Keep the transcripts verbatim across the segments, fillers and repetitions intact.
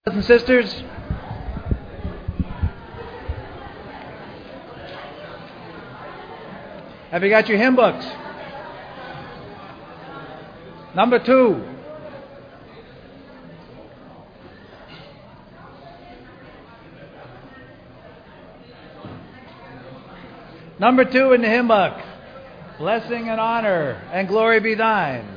Brothers and sisters, have you got your hymn books? Number two. Number two in the hymn book. Blessing and honor and glory be thine.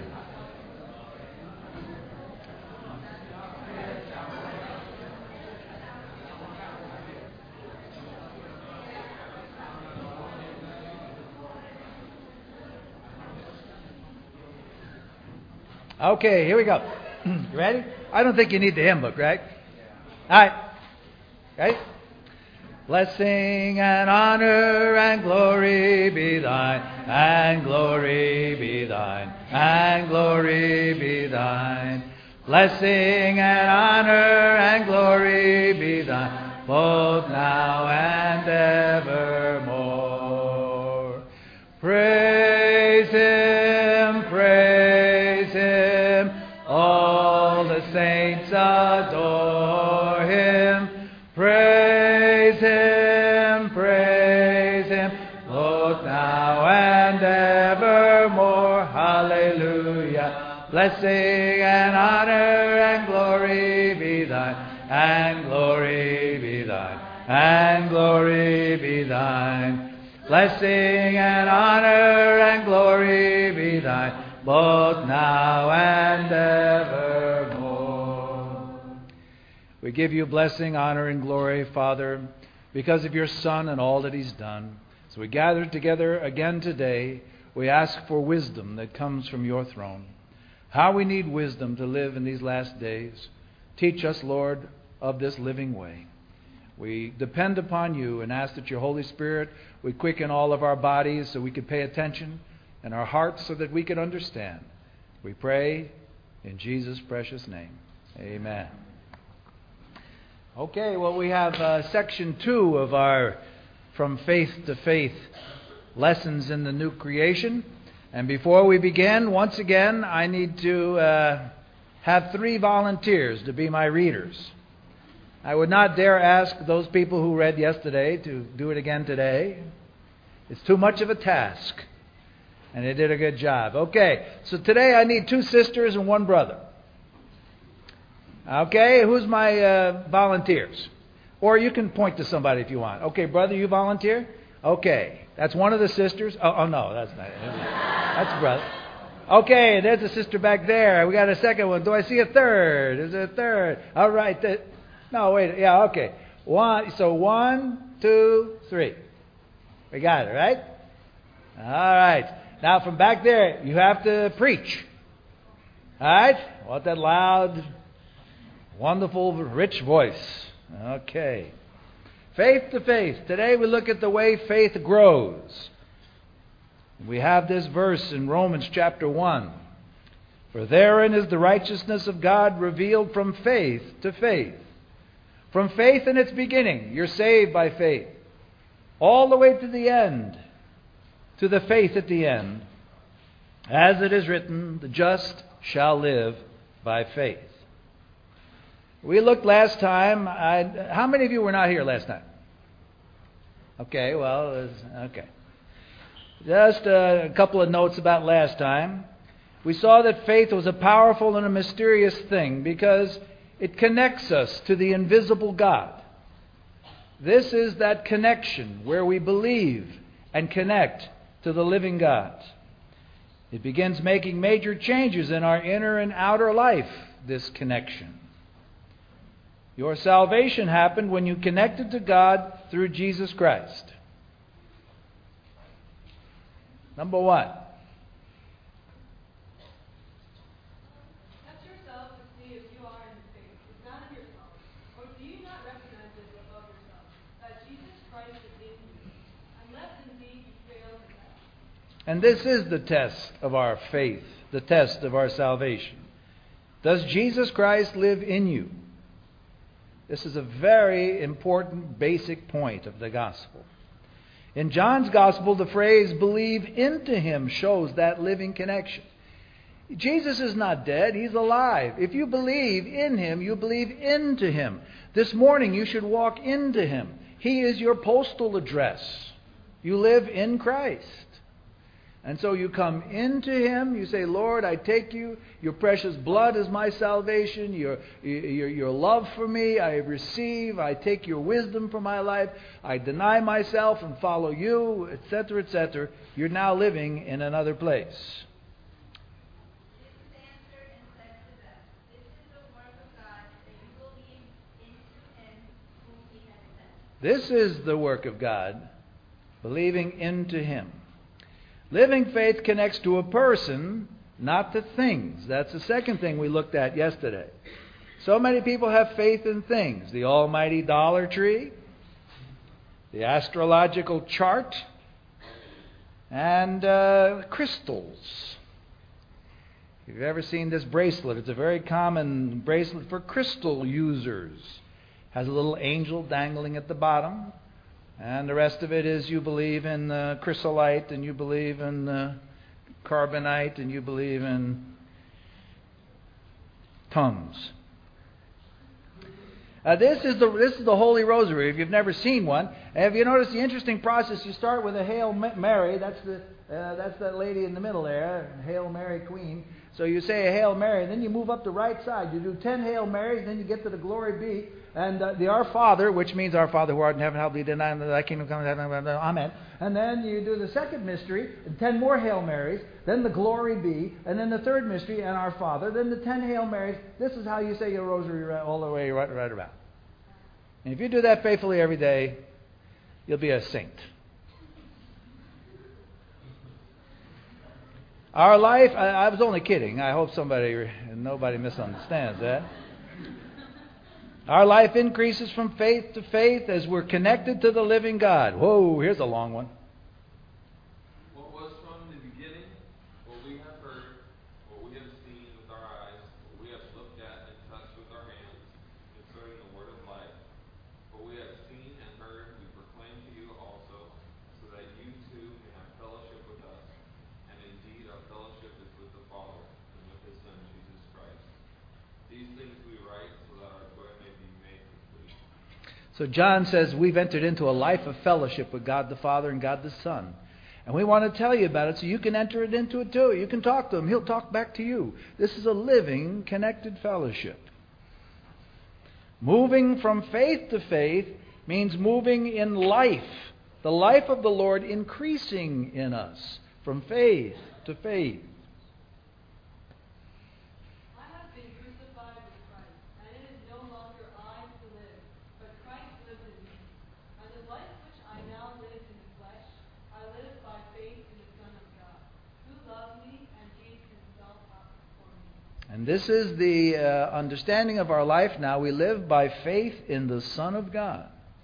Okay, here we go. You ready? I don't think you need the hymn book, right? All right. Ready? Blessing and honor and glory be thine, and glory be thine, and glory be thine. Blessing and honor and glory be thine, both now and evermore. Praise Him, praise Him, all the saints adore Him. Praise Him, praise Him, both now and evermore. Hallelujah. Blessing and honor and glory be thine, and glory be thine, and glory be thine. Blessing and honor and glory be thine, both now and evermore. We give you blessing, honor, and glory, Father, because of your Son and all that He's done. So we gather together again today. We ask for wisdom that comes from your throne. How we need wisdom to live in these last days. Teach us, Lord, of this living way. We depend upon you and ask that your Holy Spirit would quicken all of our bodies so we could pay attention, and our hearts so that we could understand. We pray in Jesus' precious name. Amen. Okay, well, we have uh, section two of our From Faith to Faith lessons in the new creation. And before we begin, once again, I need to uh, have three volunteers to be my readers. I would not dare ask those people who read yesterday to do it again today. It's too much of a task. And they did a good job. Okay, so today I need two sisters and one brother. Okay, who's my uh, volunteers? Or you can point to somebody if you want. Okay, brother, you volunteer? Okay, that's one of the sisters. Oh, oh no, that's not it. That's brother. Okay, there's a sister back there. We got a second one. Do I see a third? Is there a third? All right. Th- no, wait. Yeah, okay. One. So one, two, three. We got it, right? All right. Now from back there, you have to preach. All right? I want that loud, wonderful, rich voice. Okay. Faith to faith. Today we look at the way faith grows. We have this verse in Romans chapter one. For therein is the righteousness of God revealed from faith to faith. From faith in its beginning, you're saved by faith. All the way to the end, to the faith at the end. As it is written, the just shall live by faith. We looked last time. I, how many of you were not here last time? Okay, well, it was, okay. Just a, a couple of notes about last time. We saw that faith was a powerful and a mysterious thing because it connects us to the invisible God. This is that connection where we believe and connect to the living God. It begins making major changes in our inner and outer life, this connection. Your salvation happened when you connected to God through Jesus Christ. Number one. Test yourself to see if you are in the faith. Examine yourself. Or do you not recognize this above yourself, that Jesus Christ is in you, unless indeed you fail in that? And this is the test of our faith, the test of our salvation. Does Jesus Christ live in you? This is a very important basic point of the gospel. In John's gospel, the phrase believe into Him shows that living connection. Jesus is not dead. He's alive. If you believe in Him, you believe into Him. This morning you should walk into Him. He is your postal address. You live in Christ. And so you come into Him, you say, Lord, I take you. Your precious blood is my salvation. Your, your, your love for me, I receive. I take your wisdom for my life. I deny myself and follow you, et cetera, et cetera. You're now living in another place. This is the work of God, believing into Him. Living faith connects to a person, not to things. That's the second thing we looked at yesterday. So many people have faith in things. The almighty Dollar Tree, the astrological chart, and uh, crystals. If you've ever seen this bracelet, it's a very common bracelet for crystal users. Has a little angel dangling at the bottom. And the rest of it is you believe in uh, chrysolite, and you believe in uh, carbonite, and you believe in tongues. Uh, this is the this is the Holy Rosary. If you've never seen one, have you noticed the interesting process? You start with a Hail Mary. That's the uh, that's that lady in the middle there, Hail Mary Queen. So you say a Hail Mary, and then you move up the right side. You do ten Hail Marys, then you get to the Glory Be. And uh, the Our Father, which means Our Father who art in heaven, hallowed be thy name, thy kingdom come, amen. And then you do the second mystery, and ten more Hail Marys, then the Glory Be, and then the third mystery, and Our Father, then the ten Hail Marys. This is how you say your rosary right, all the way right, right around. And if you do that faithfully every day, you'll be a saint. Our life, I, I was only kidding. I hope somebody, nobody misunderstands that. Our life increases from faith to faith as we're connected to the living God. Whoa, here's a long one. What was from the beginning, what we have heard, what we have seen with our eyes, what we have looked at and touched with our hands, concerning the word of life. What we have seen and heard, we proclaim to you also, so that you too may have fellowship with us. And indeed our fellowship is with the Father and with His Son, Jesus Christ. These things we write so that our joy may be made complete. So John says we've entered into a life of fellowship with God the Father and God the Son. And we want to tell you about it so you can enter it into it too. You can talk to Him. He'll talk back to you. This is a living, connected fellowship. Moving from faith to faith means moving in life. The life of the Lord increasing in us from faith to faith. And this is the uh, understanding of our life now. We live by faith in the Son of God.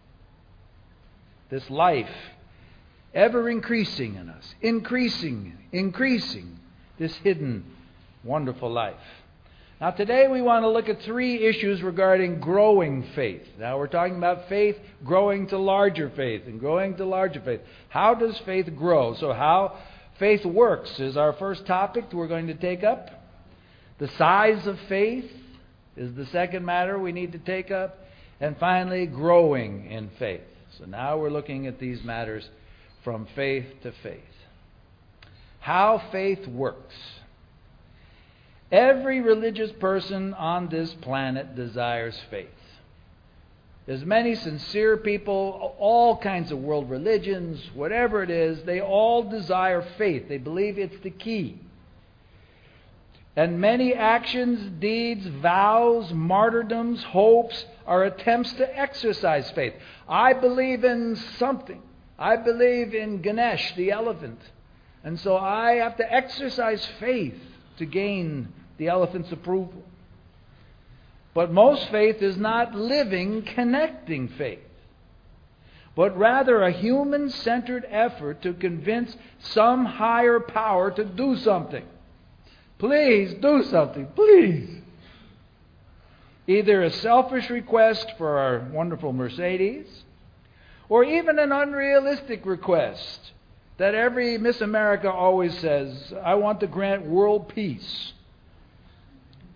This life ever increasing in us. Increasing, increasing. This hidden, wonderful life. Now today we want to look at three issues regarding growing faith. Now we're talking about faith growing to larger faith and growing to larger faith. How does faith grow? So how faith works is our first topic we're going to take up. The size of faith is the second matter we need to take up. And finally, growing in faith. So now we're looking at these matters from faith to faith. How faith works. Every religious person on this planet desires faith. There's many sincere people, all kinds of world religions, whatever it is, they all desire faith. They believe it's the key. And many actions, deeds, vows, martyrdoms, hopes are attempts to exercise faith. I believe in something. I believe in Ganesh, the elephant. And so I have to exercise faith to gain the elephant's approval. But most faith is not living, connecting faith, but rather a human-centered effort to convince some higher power to do something. Please do something, please. Either a selfish request for our wonderful Mercedes, or even an unrealistic request that every Miss America always says, I want to grant world peace.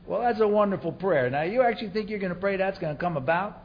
Well, that's a wonderful prayer. Now, you actually think you're going to pray that's going to come about?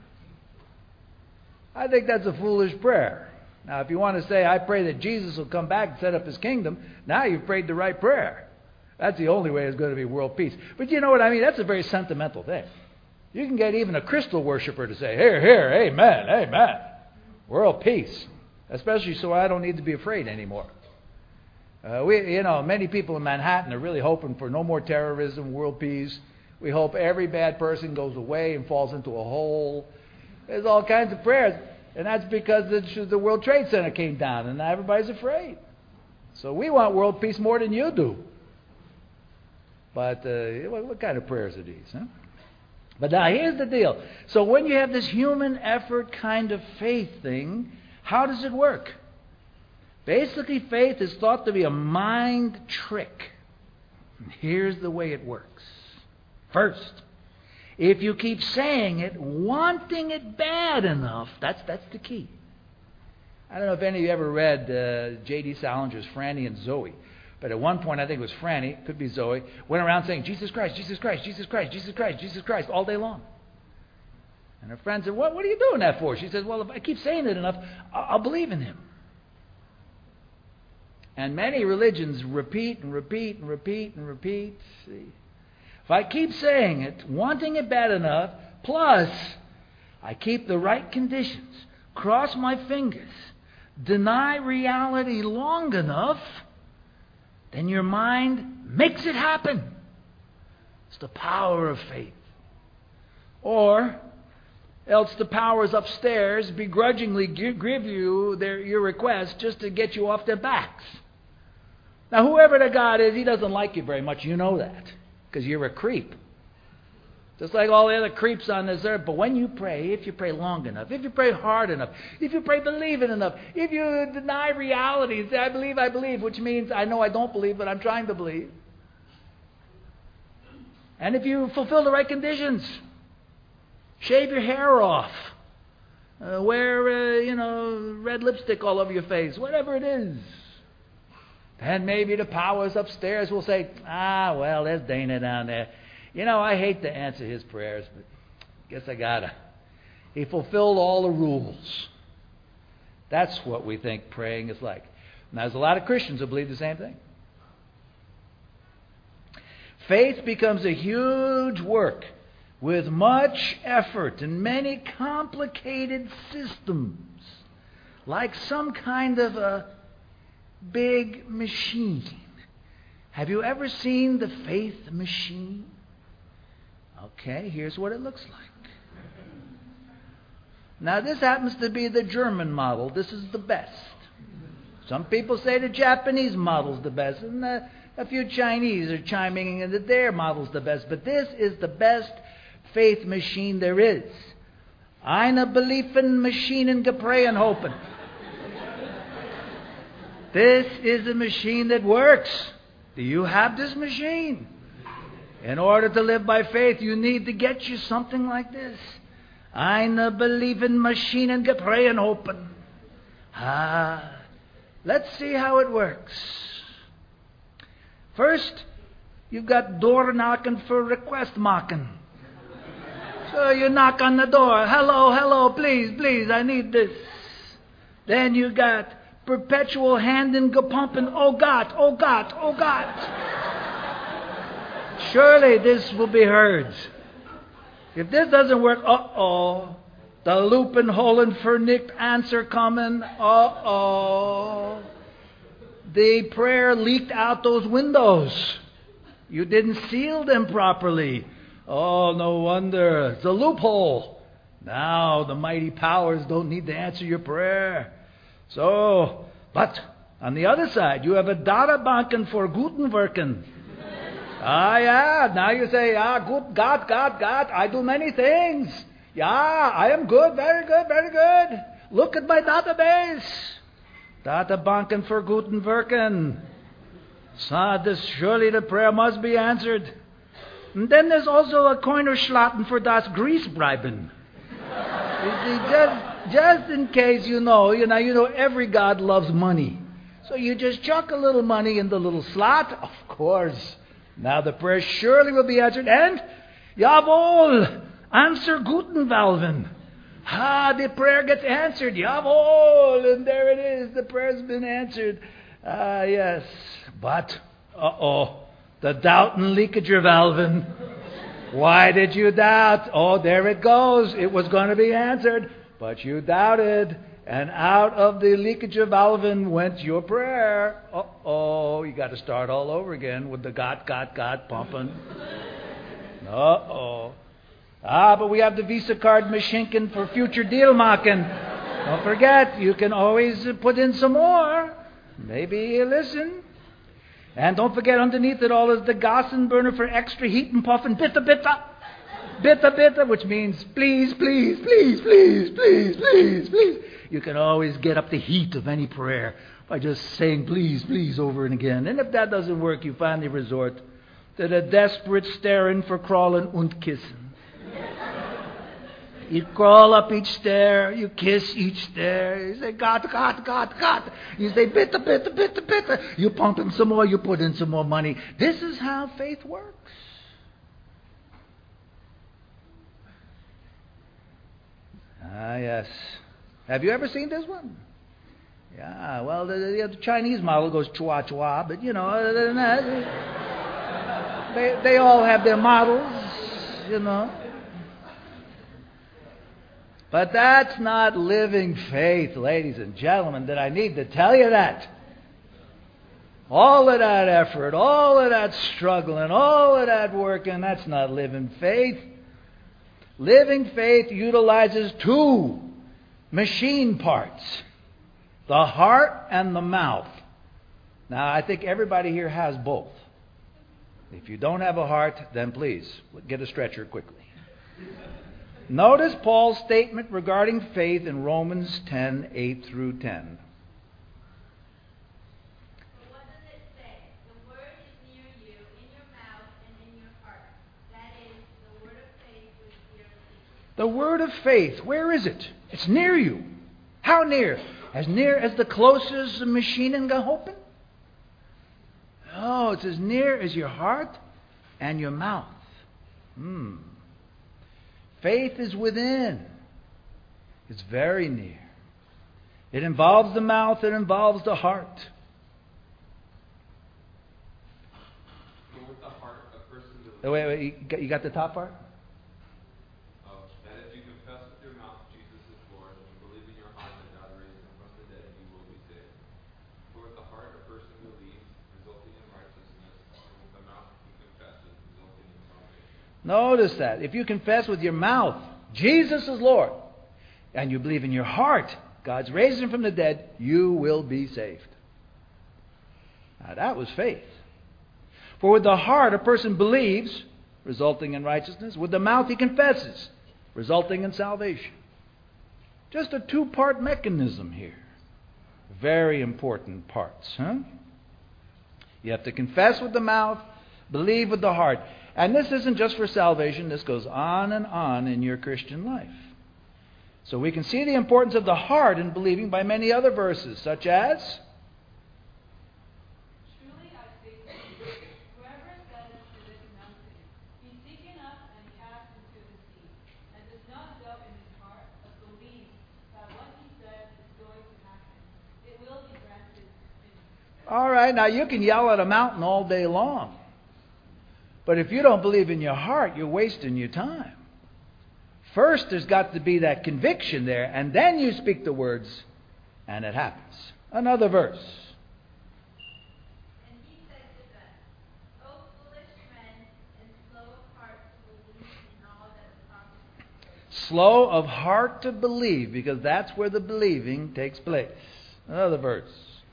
I think that's a foolish prayer. Now, if you want to say, I pray that Jesus will come back and set up his kingdom, now you've prayed the right prayer. That's the only way it's going to be world peace. But you know what I mean? That's a very sentimental thing. You can get even a crystal worshiper to say, here, here, amen, amen. World peace. Especially so I don't need to be afraid anymore. Uh, we, you know, many people in Manhattan are really hoping for no more terrorism, world peace. We hope every bad person goes away and falls into a hole. There's all kinds of prayers. And that's because the, the World Trade Center came down and now everybody's afraid. So we want world peace more than you do. But uh, what, what kind of prayers are these? Huh? But now here's the deal. So when you have this human effort kind of faith thing, how does it work? Basically, faith is thought to be a mind trick. And here's the way it works. First, if you keep saying it, wanting it bad enough, that's that's the key. I don't know if any of you ever read uh, J D Salinger's Franny and Zoe, but at one point, I think it was Franny, could be Zoe, went around saying, Jesus Christ, Jesus Christ, Jesus Christ, Jesus Christ, Jesus Christ, all day long. And her friend said, what, what are you doing that for? She says, well, if I keep saying it enough, I'll, I'll believe in him. And many religions repeat and repeat and repeat and repeat. See? If I keep saying it, wanting it bad enough, plus I keep the right conditions, cross my fingers, deny reality long enough, then your mind makes it happen. It's the power of faith. Or else the powers upstairs begrudgingly give you their, your request just to get you off their backs. Now, whoever the God is, he doesn't like you very much. You know that. Because you're a creep. Just like all the other creeps on this earth. But when you pray, if you pray long enough, if you pray hard enough, if you pray believing enough, if you deny reality, say, I believe, I believe, which means I know I don't believe, but I'm trying to believe. And if you fulfill the right conditions, shave your hair off, uh, wear, uh, you know, red lipstick all over your face, whatever it is, then maybe the powers upstairs will say, ah, well, there's Dana down there. You know, I hate to answer his prayers, but guess I gotta. He fulfilled all the rules. That's what we think praying is like. Now, there's a lot of Christians who believe the same thing. Faith becomes a huge work with much effort and many complicated systems, like some kind of a big machine. Have you ever seen the faith machine? Okay, here's what it looks like. Now, this happens to be the German model. This is the best. Some people say the Japanese model's the best, and uh, a few Chinese are chiming in that their model's the best. But this is the best faith machine there is. Eine beliefen Maschinen geprayen hopen. This is a machine that works. Do you have this machine? In order to live by faith, you need to get you something like this. Eine believen Maschinen geprayen hopen. Ah, let's see how it works. First, you've got door knocking for request machen. So you knock on the door. Hello, hello, please, please, I need this. Then you got perpetual hand in gepumpen. Oh God, oh God, oh God. Surely this will be heard. If this doesn't work, uh-oh. The loopen holen vernicht answer coming. Uh-oh. The prayer leaked out those windows. You didn't seal them properly. Oh, no wonder. It's a loophole. Now the mighty powers don't need to answer your prayer. So, but on the other side, you have a Databanken for guten Werken. Ah, yeah. Now you say, ah, good, God, God, God, I do many things. Yeah, I am good, very good, very good. Look at my database. Databanken for guten Werken. So this, surely the prayer must be answered. And then there's also a Coinerschlatten for das Griesbreiben. You see, just, just in case you know, you know, you know, every God loves money. So you just chuck a little money in the little slot. Of course, Now the prayer surely will be answered. And, jawohl, answer guten Walven. Ah, the prayer gets answered. Jawohl, and there it is. The prayer's been answered. Ah, yes. But, uh-oh, the doubt and leakage of Walven. Why did you doubt? Oh, there it goes. It was going to be answered, but you doubted. And out of the leakage of Alvin went your prayer. Uh-oh, you got to start all over again with the got, got, got pumping. Uh-oh. Ah, but we have the Visa card machinken for future deal making. Don't forget, you can always put in some more. Maybe you listen. And don't forget, underneath it all is the gasen burner for extra heat and puff and bitte, bitte. Bitte, bitte, which means please, please, please, please, please, please, please. You can always get up the heat of any prayer by just saying please, please over and again. And if that doesn't work, you finally resort to the desperate staring for crawling und kissen. You crawl up each stair, you kiss each stair, you say, God, God, God, God. You say, bitte, bitte, bitte, bitte. You pump in some more, you put in some more money. This is how faith works. Ah, yes. Have you ever seen this one? Yeah, well, the, the, the Chinese model goes chua chua, but, you know, other than that, they, they all have their models, you know. But that's not living faith, ladies and gentlemen. Did I need to tell you that? All of that effort, all of that struggling, all of that working, that's not living faith. Living faith utilizes two machine parts, the heart and the mouth. Now, I think everybody here has both. If you don't have a heart, then please, get a stretcher quickly. Notice Paul's statement regarding faith in Romans ten, eight through ten. But what does it say? The word is near you, in your mouth and in your heart. That is, the word of faith which we are preaching. The word of faith, where is it? It's near you. How near? As near as the closest machine in gehopen? Oh, it's as near as your heart and your mouth. Hmm. Faith is within. It's very near. It involves the mouth. It involves the heart. So with the heart, a person believes. Oh, wait, wait. You got, you got the top part? Oh, that if you confess with your mouth Jesus is Lord, and you believe in your heart that God raised him from the dead, you will be saved. For with the heart a person believes, resulting in righteousness, and with the mouth he confesses, resulting in salvation. Notice that. If you confess with your mouth, Jesus is Lord, and you believe in your heart, God's raised him from the dead, you will be saved. Now that was faith. For with the heart a person believes, resulting in righteousness. With the mouth he confesses, resulting in salvation. Just a two-part mechanism here. Very important parts, huh? You have to confess with the mouth, believe with the heart. And this isn't just for salvation. This goes on and on in your Christian life. So we can see the importance of the heart in believing by many other verses, such as, Truly I say to you, whoever says to this mountain, be taken up and cast into the sea, and does not doubt in his heart, but believes that what he says is going to happen, it will be granted to him. all right, now you can yell at a mountain all day long. But if you don't believe in your heart, you're wasting your time. First, there's got to be that conviction there, and then you speak the words, and it happens. Another verse. And he said to them, O foolish men, and slow of heart to believe in all that the prophets say. Slow of heart to believe, because that's where the believing takes place. Another verse.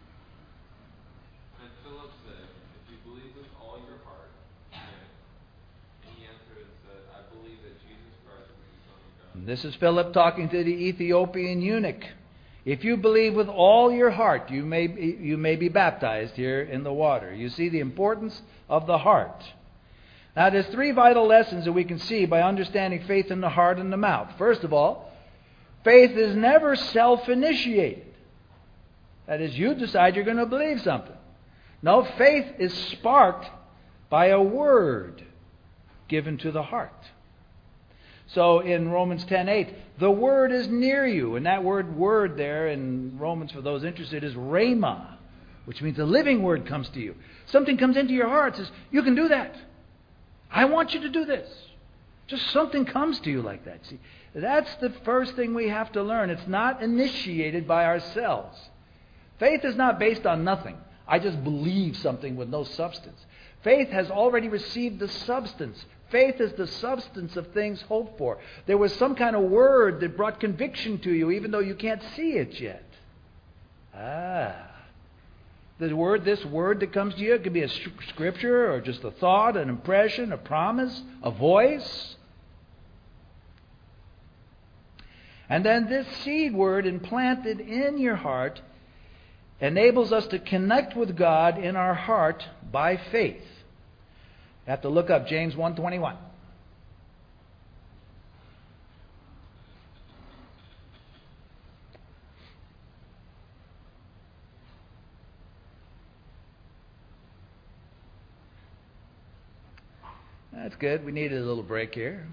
And Philip said, if you believe with all your heart, you may. And he answered and said, I believe that Jesus Christ is the Son of God. And this is Philip talking to the Ethiopian eunuch. If you believe with all your heart, you may be, you may be baptized here in the water. You see the importance of the heart. Now, there's three vital lessons that we can see by understanding faith in the heart and the mouth. First of all, faith is never self-initiated. That is, you decide you're going to believe something. No, faith is sparked by a word given to the heart. So in Romans ten eight, the word is near you. And that word word there in Romans, for those interested, is rhema, which means the living word comes to you. Something comes into your heart and says, you can do that. I want you to do this. Just something comes to you like that. See, that's the first thing we have to learn. It's not initiated by ourselves. Faith is not based on nothing. I just believe something with no substance. Faith has already received the substance. Faith is the substance of things hoped for. There was some kind of word that brought conviction to you, even though you can't see it yet. Ah. The word, this word that comes to you, it could be a scripture or just a thought, an impression, a promise, a voice. And then this seed word implanted in your heart enables us to connect with God in our heart by faith. You have to look up James one twenty-one. That's good. We needed a little break here.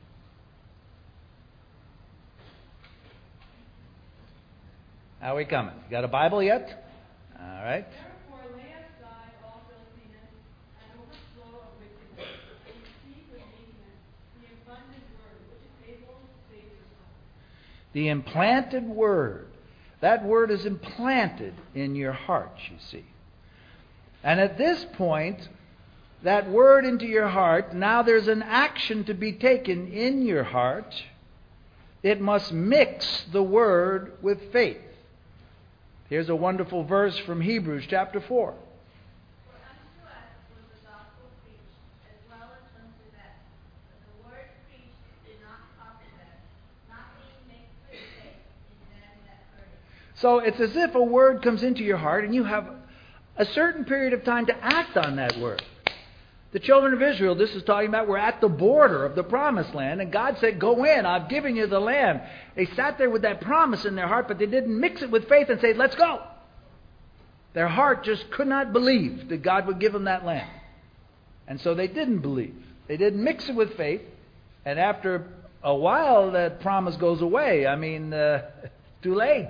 How are we coming? You got a Bible yet? All right. Therefore lay aside all filthiness and overflow of wickedness, and receive with meekness the abundant word, which is able to save your soul. The implanted word. That word is implanted in your heart, you see. And at this point, that word into your heart, now there's an action to be taken in your heart. It must mix the word with faith. Here's a wonderful verse from Hebrews chapter four. For unto us was the gospel preached, as well as unto them. But the word preached did not profit them, not being mixed with faith in them that heard it. So it's as if a word comes into your heart and you have a certain period of time to act on that word. The children of Israel, this is talking about, were at the border of the promised land, and God said, go in, I've given you the land. They sat there with that promise in their heart, but they didn't mix it with faith and say, let's go. Their heart just could not believe that God would give them that land. And so they didn't believe. They didn't mix it with faith, and after a while that promise goes away. I mean, uh, too late.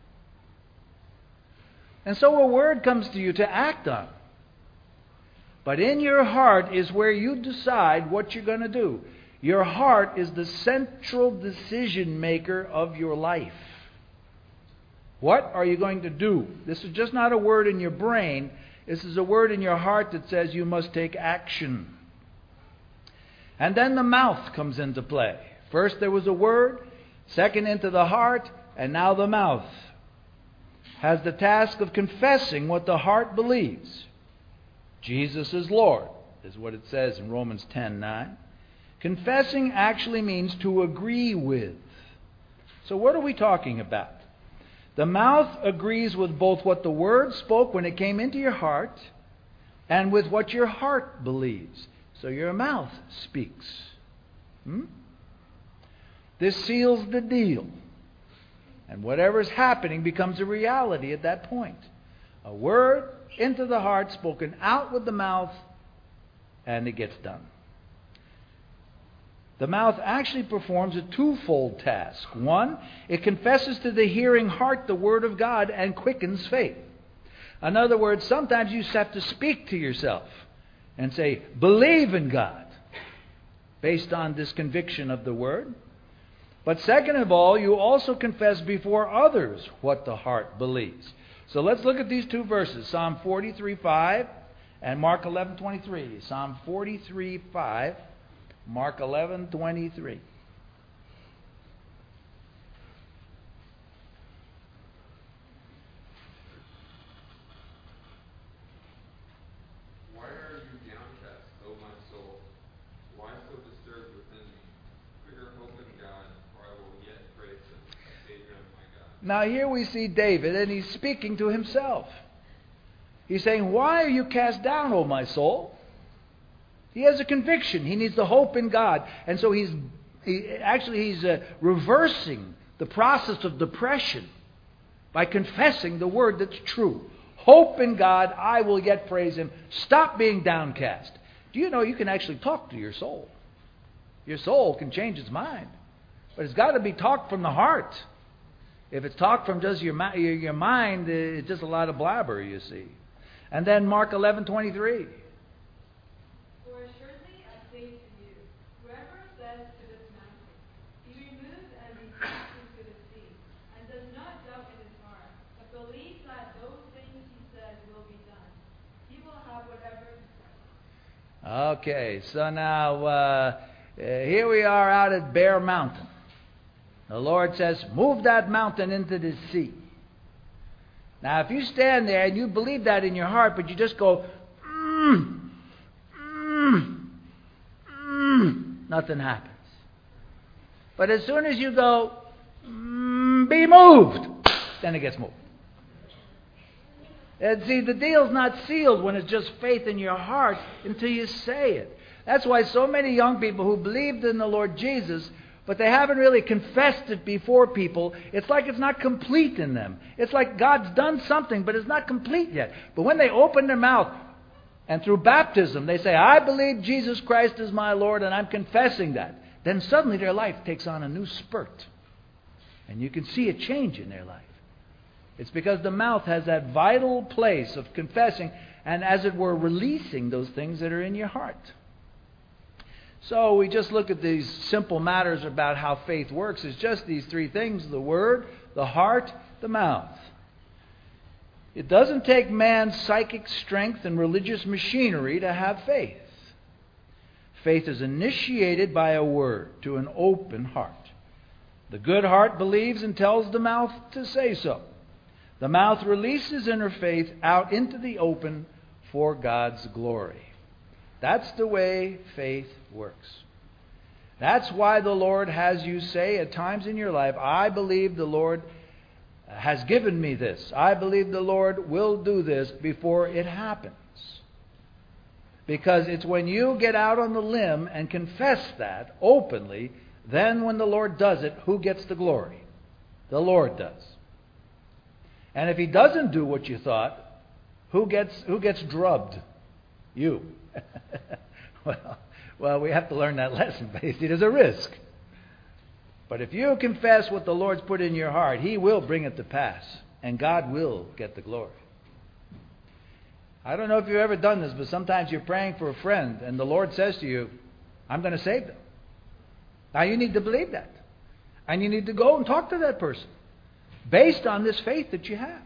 And so a word comes to you to act on. But in your heart is where you decide what you're going to do. Your heart is the central decision maker of your life. What are you going to do? This is just not a word in your brain. This is a word in your heart that says you must take action. And then the mouth comes into play. First there was a word, second into the heart, and now the mouth has the task of confessing what the heart believes. Jesus is Lord, is what it says in Romans ten nine. Confessing actually means to agree with. So what are we talking about? The mouth agrees with both what the Word spoke when it came into your heart and with what your heart believes. So your mouth speaks. Hmm? This seals the deal. And whatever's happening becomes a reality at that point. A word into the heart, spoken out with the mouth, and it gets done. The mouth actually performs a twofold task. One, it confesses to the hearing heart the Word of God and quickens faith. In other words, sometimes you have to speak to yourself and say, believe in God, based on this conviction of the Word. But second of all, you also confess before others what the heart believes. So let's look at these two verses, Psalm forty-three five and Mark eleven twenty-three. Psalm forty-three five, Mark eleven twenty-three. Why are you downcast, O my soul? Why so disturbed within me? Put your hope in God, for I will yet praise Him, Savior of my God. Now here we see David, and he's speaking to himself. He's saying, why are you cast down, O my soul? He has a conviction. He needs the hope in God. And so he's he, actually he's uh, reversing the process of depression by confessing the word that's true. Hope in God, I will yet praise Him. Stop being downcast. Do you know you can actually talk to your soul? Your soul can change its mind. But it's got to be talked from the heart. If it's talked from just your, your, your mind, it's just a lot of blabber, you see. And then Mark eleven twenty-three. For assuredly I say to you, whoever says to this mountain, be removed and be cast into the sea, and does not doubt in his heart, but believes that those things he says will be done, he will have whatever he says. Okay, so now uh, uh, here we are out at Bear Mountain. The Lord says, move that mountain into the sea. Now, if you stand there and you believe that in your heart, but you just go, mm, mm, mm, nothing happens. But as soon as you go, mm, be moved, then it gets moved. And see, the deal's not sealed when it's just faith in your heart until you say it. That's why so many young people who believed in the Lord Jesus, but they haven't really confessed it before people, it's like it's not complete in them. It's like God's done something, but it's not complete yet. But when they open their mouth, and through baptism, they say, I believe Jesus Christ is my Lord, and I'm confessing that, then suddenly their life takes on a new spurt. And you can see a change in their life. It's because the mouth has that vital place of confessing, and as it were, releasing those things that are in your heart. So we just look at these simple matters about how faith works. It's just these three things: the Word, the heart, the mouth. It doesn't take man's psychic strength and religious machinery to have faith. Faith is initiated by a word to an open heart. The good heart believes and tells the mouth to say so. The mouth releases inner faith out into the open for God's glory. That's the way faith works. That's why the Lord has you say at times in your life, I believe the Lord has given me this. I believe the Lord will do this before it happens. Because it's when you get out on the limb and confess that openly, then when the Lord does it, who gets the glory? The Lord does. And if He doesn't do what you thought, who gets who gets drubbed? You. well, well, we have to learn that lesson. But you see, there's a risk. But if you confess what the Lord's put in your heart, He will bring it to pass. And God will get the glory. I don't know if you've ever done this, but sometimes you're praying for a friend and the Lord says to you, I'm going to save them. Now you need to believe that. And you need to go and talk to that person based on this faith that you have.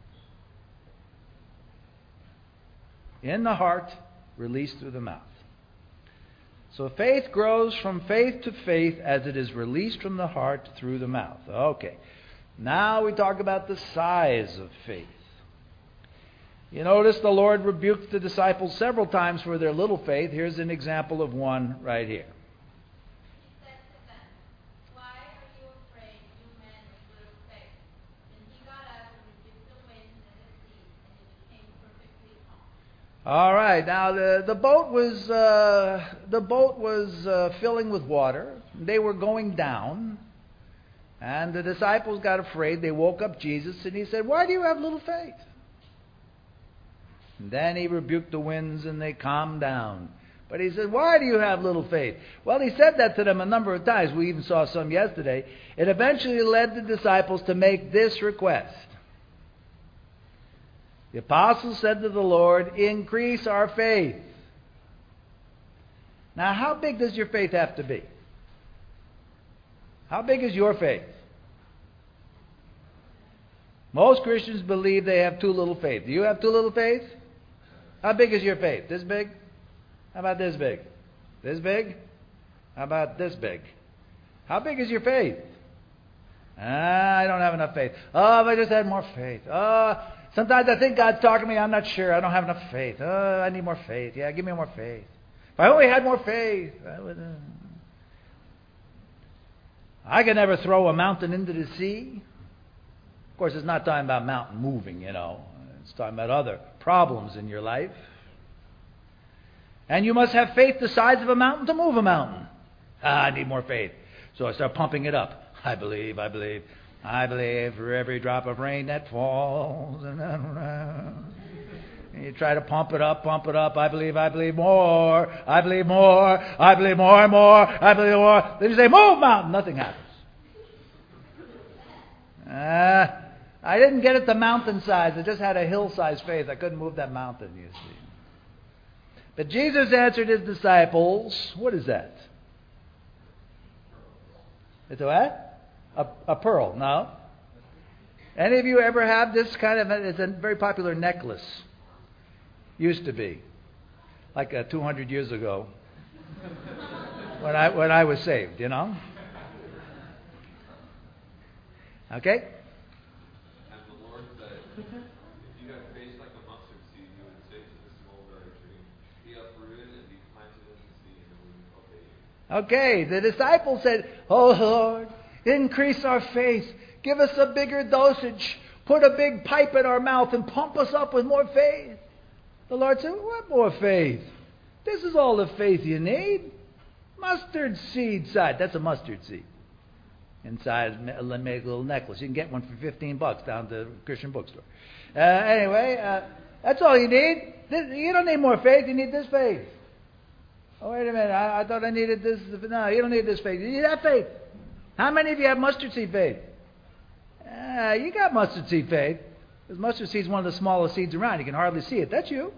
In the heart, released through the mouth. So faith grows from faith to faith as it is released from the heart through the mouth. Okay. Now we talk about the size of faith. You notice the Lord rebuked the disciples several times for their little faith. Here's an example of one right here. He said to them, why are you afraid, you men of little faith? And he got up and rebuked the wind and the sea, and it became perfectly calm. All right. Now the the boat was uh, the boat was uh, filling with water. They were going down, and the disciples got afraid. They woke up Jesus, and He said, "Why do you have little faith?" And then He rebuked the winds, and they calmed down. But He said, "Why do you have little faith?" Well, He said that to them a number of times. We even saw some yesterday. It eventually led the disciples to make this request. The apostles said to the Lord, increase our faith. Now, how big does your faith have to be? How big is your faith? Most Christians believe they have too little faith. Do you have too little faith? How big is your faith? This big? How about this big? This big? How about this big? How big is your faith? Ah, I don't have enough faith. Oh, if I just had more faith. Oh, sometimes I think God's talking to me. I'm not sure. I don't have enough faith. Oh, I need more faith. Yeah, give me more faith. If I only had more faith, I would. Uh... I could never throw a mountain into the sea. Of course, it's not talking about mountain moving, you know. It's talking about other problems in your life. And you must have faith the size of a mountain to move a mountain. Ah, I need more faith. So I start pumping it up. I believe, I believe, I believe for every drop of rain that falls. And you try to pump it up, pump it up. I believe, I believe more. I believe more. I believe more and more. I believe more. Then you say, move, mountain. Nothing happens. Uh, I didn't get it to mountain size. I just had a hill-size faith. I couldn't move that mountain, you see. But Jesus answered his disciples. What is that? It's a what? A, a pearl. No. Any of you ever have this kind of, it's a very popular necklace. Used to be. Like uh, two hundred years ago. when I when I was saved, you know. Okay? And the Lord said, if you have faith like a mustard seed, you would say to this mulberry tree, be uprooted and be planted in the sea, and it would obey you. Okay, the disciples said, oh Lord, increase our faith. Give us a bigger dosage. Put a big pipe in our mouth and pump us up with more faith. The Lord said, what more faith? This is all the faith you need. Mustard seed size. That's a mustard seed. Inside a little necklace. You can get one for fifteen bucks down to the Christian bookstore. Uh, anyway, uh, that's all you need. This, you don't need more faith. You need this faith. Oh, wait a minute. I, I thought I needed this. No, you don't need this faith. You need that faith. How many of you have mustard seed faith? Uh, you got mustard seed faith. Because mustard seed is one of the smallest seeds around. You can hardly see it. That's you.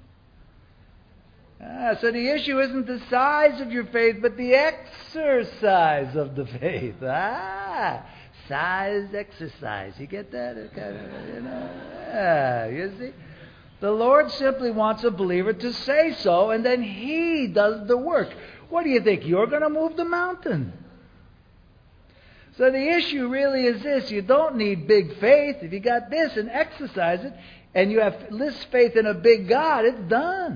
Ah, so the issue isn't the size of your faith, but the exercise of the faith. Ah, size, exercise. You get that? Kind of, you know. Ah, you see? The Lord simply wants a believer to say so, and then He does the work. What do you think? You're going to move the mountain. So the issue really is this. You don't need big faith. If you got this and exercise it, and you have this faith in a big God, it's done.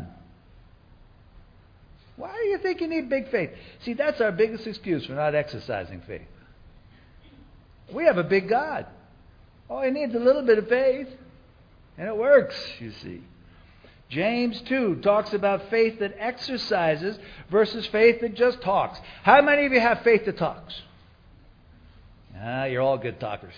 Why do you think you need big faith? See, that's our biggest excuse for not exercising faith. We have a big God. All he needs is a little bit of faith, and it works, you see. James two talks about faith that exercises versus faith that just talks. How many of you have faith that talks? Ah, you're all good talkers.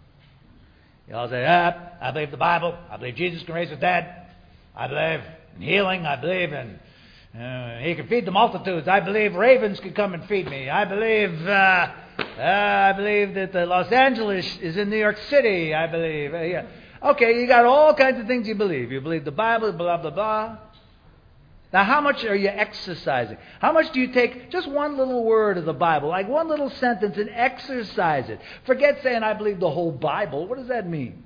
You all say, ah, I believe the Bible. I believe Jesus can raise the dead. I believe in healing. I believe in uh, He can feed the multitudes. I believe ravens can come and feed me. I believe uh, uh, I believe that uh, Los Angeles is in New York City. I believe. Uh, yeah. Okay, you got all kinds of things you believe. You believe the Bible, blah, blah, blah. Now, how much are you exercising? How much do you take just one little word of the Bible, like one little sentence, and exercise it? Forget saying, I believe the whole Bible. What does that mean?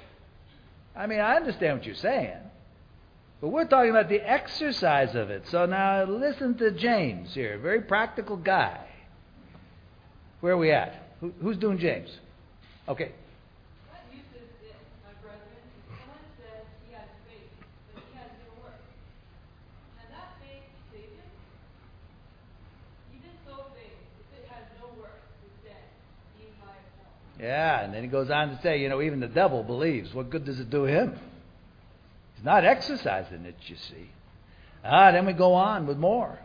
I mean, I understand what you're saying. But we're talking about the exercise of it. So now listen to James here, a very practical guy. Where are we at? Who, who's doing James? Okay. What use is it, my brethren, if someone says he has faith, but he has no works? Can that faith save him? Even so faith, if it has no works, is dead, being by itself. Yeah, and then he goes on to say, you know, even the devil believes. What good does it do him? He's not exercising it, you see. Ah, then we go on with more.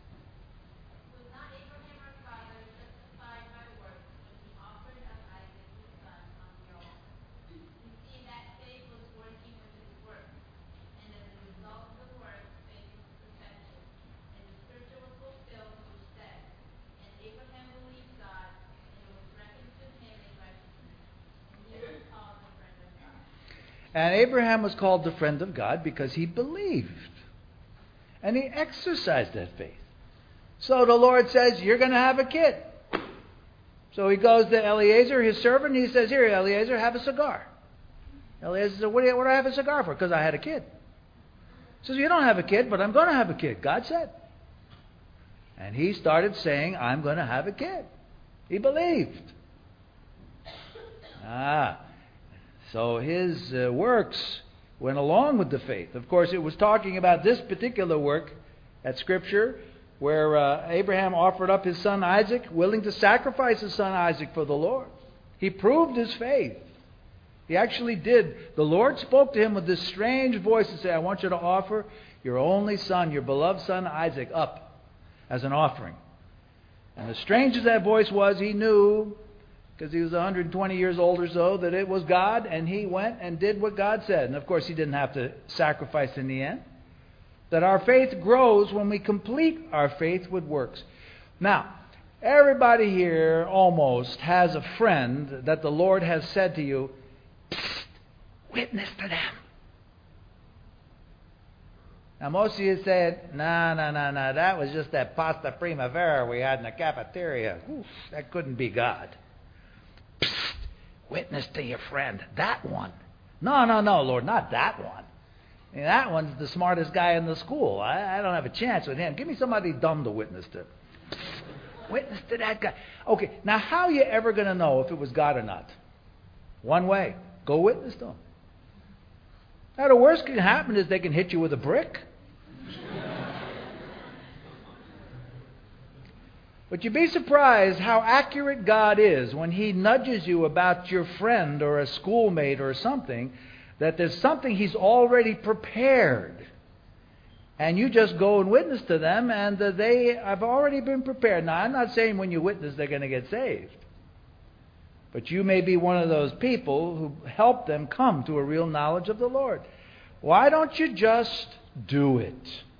Was not Abraham our father justified by works when he offered up Isaac his son on the altar? You see that faith was working with his works, and as a result of the works, faith was perfected. And the scripture was fulfilled which said, and Abraham believed God, and it was reckoned to him as righteousness, and he was called the friend of God. And Abraham was called the friend of God because he believed. And he exercised that faith. So the Lord says, you're going to have a kid. So he goes to Eliezer, his servant, and he says, here, Eliezer, have a cigar. Eliezer said, what do, you, what do I have a cigar for? Because I had a kid. He says, you don't have a kid, but I'm going to have a kid. God said. And he started saying, I'm going to have a kid. He believed. Ah. So his uh, works went along with the faith. Of course, it was talking about this particular work at Scripture where uh, Abraham offered up his son Isaac, willing to sacrifice his son Isaac for the Lord. He proved his faith. He actually did. The Lord spoke to him with this strange voice and said, I want you to offer your only son, your beloved son Isaac, up as an offering. And as strange as that voice was, he knew because he was one hundred twenty years old or so, that it was God, and he went and did what God said. And of course, he didn't have to sacrifice in the end. That our faith grows when we complete our faith with works. Now, everybody here almost has a friend that the Lord has said to you, "Psst, witness to them." Now, most of you said, no, no, no, no, that was just that pasta primavera we had in the cafeteria. Oof, that couldn't be God. Psst, witness to your friend. That one. No, no, no, Lord, not that one. I mean, that one's the smartest guy in the school. I, I don't have a chance with him. Give me somebody dumb to witness to. Psst, witness to that guy. Okay, now how are you ever going to know if it was God or not? One way. Go witness to him. Now, the worst can happen is they can hit you with a brick. But you'd be surprised how accurate God is when He nudges you about your friend or a schoolmate or something, that there's something He's already prepared. And you just go and witness to them, and uh, they have already been prepared. Now, I'm not saying when you witness they're going to get saved. But you may be one of those people who help them come to a real knowledge of the Lord. Why don't you just do it?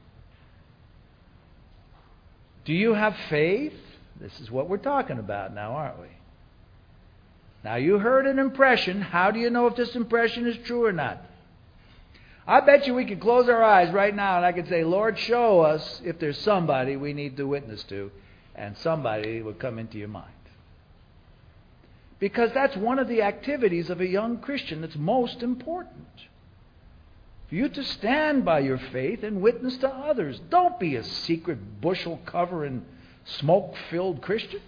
Do you have faith? This is what we're talking about now, aren't we? Now, you heard an impression. How do you know if this impression is true or not? I bet you we could close our eyes right now and I could say, Lord, show us if there's somebody we need to witness to, and somebody would come into your mind. Because that's one of the activities of a young Christian that's most important. For you to stand by your faith and witness to others. Don't be a secret bushel covering, smoke-filled Christian.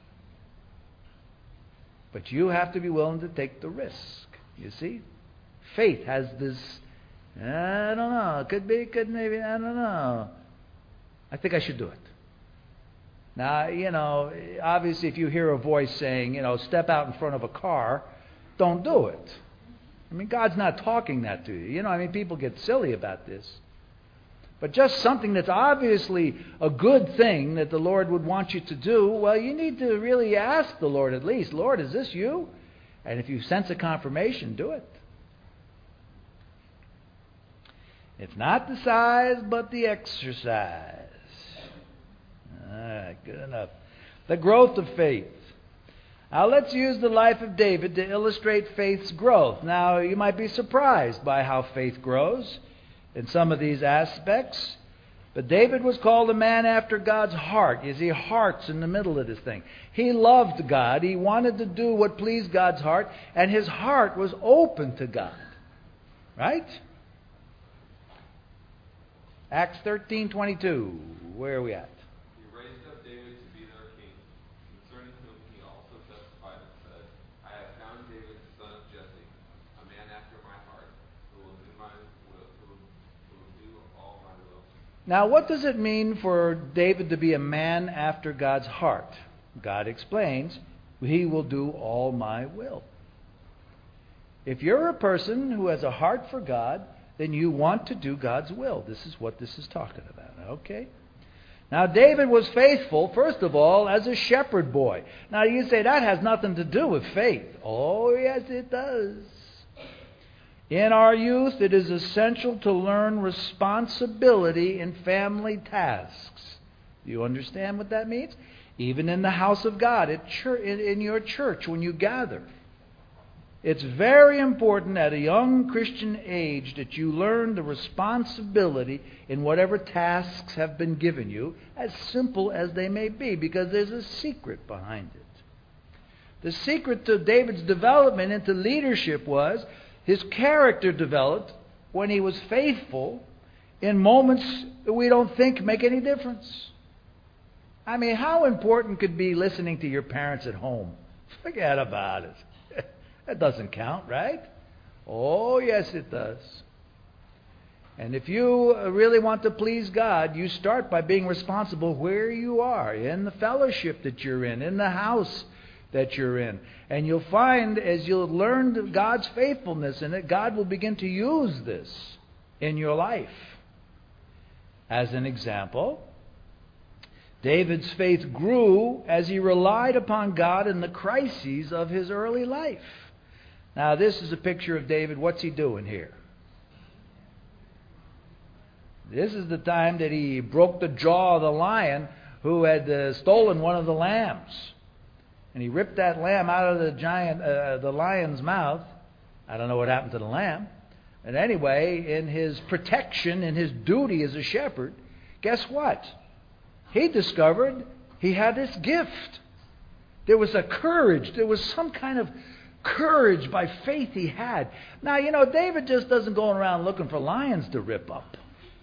But you have to be willing to take the risk. You see? Faith has this, I don't know, could be, could maybe, I don't know. I think I should do it. Now, you know, obviously if you hear a voice saying, you know, step out in front of a car, don't do it. I mean, God's not talking that to you. You know, I mean, people get silly about this. But just something that's obviously a good thing that the Lord would want you to do, well, you need to really ask the Lord at least, Lord, is this you? And if you sense a confirmation, do it. It's not the size, but the exercise. All right, good enough. The growth of faith. Now let's use the life of David to illustrate faith's growth. Now you might be surprised by how faith grows in some of these aspects. But David was called a man after God's heart. You see, heart's in the middle of this thing. He loved God. He wanted to do what pleased God's heart. And his heart was open to God. Right? Acts thirteen twenty-two. Where are we at? Now, what does it mean for David to be a man after God's heart? God explains, He will do all my will. If you're a person who has a heart for God, then you want to do God's will. This is what this is talking about, okay? Now, David was faithful, first of all, as a shepherd boy. Now, you say that has nothing to do with faith. Oh, yes, it does. In our youth, it is essential to learn responsibility in family tasks. Do you understand what that means? Even in the house of God, at church, in your church, when you gather. It's very important at a young Christian age that you learn the responsibility in whatever tasks have been given you, as simple as they may be, because there's a secret behind it. The secret to David's development into leadership was his character developed when he was faithful in moments that we don't think make any difference. I mean, how important could be listening to your parents at home? Forget about it. That doesn't count, right? Oh, yes, it does. And if you really want to please God, you start by being responsible where you are, in the fellowship that you're in, in the house that you're in. And you'll find as you'll learn God's faithfulness in it, God will begin to use this in your life. As an example, David's faith grew as he relied upon God in the crises of his early life. Now, this is a picture of David. What's he doing here? This is the time that he broke the jaw of the lion who had uh, stolen one of the lambs. And he ripped that lamb out of the giant, uh, the lion's mouth. I don't know what happened to the lamb. And anyway, in his protection, in his duty as a shepherd, guess what? He discovered he had this gift. There was a courage. There was some kind of courage by faith he had. Now, you know, David just doesn't go around looking for lions to rip up.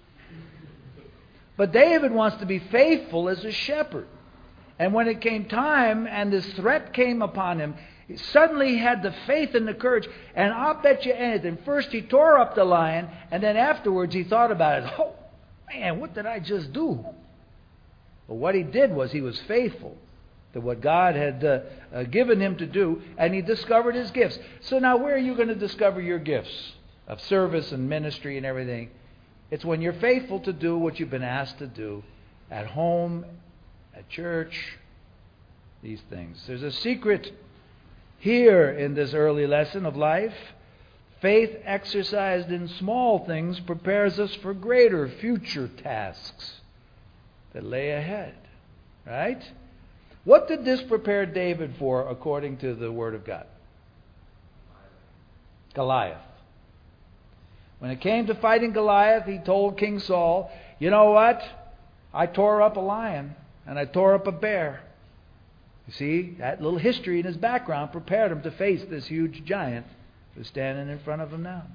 But David wants to be faithful as a shepherd. And when it came time and this threat came upon him, suddenly he had the faith and the courage. And I'll bet you anything. First he tore up the lion, and then afterwards he thought about it. Oh, man, what did I just do? But what he did was he was faithful to what God had uh, uh, given him to do, and he discovered his gifts. So now where are you going to discover your gifts of service and ministry and everything? It's when you're faithful to do what you've been asked to do at home, at church, these things. There's a secret here in this early lesson of life. Faith exercised in small things prepares us for greater future tasks that lay ahead. Right? What did this prepare David for according to the Word of God? Goliath. When it came to fighting Goliath, he told King Saul, you know what? I tore up a lion and I tore up a bear. You see, that little history in his background prepared him to face this huge giant who's standing in front of him now.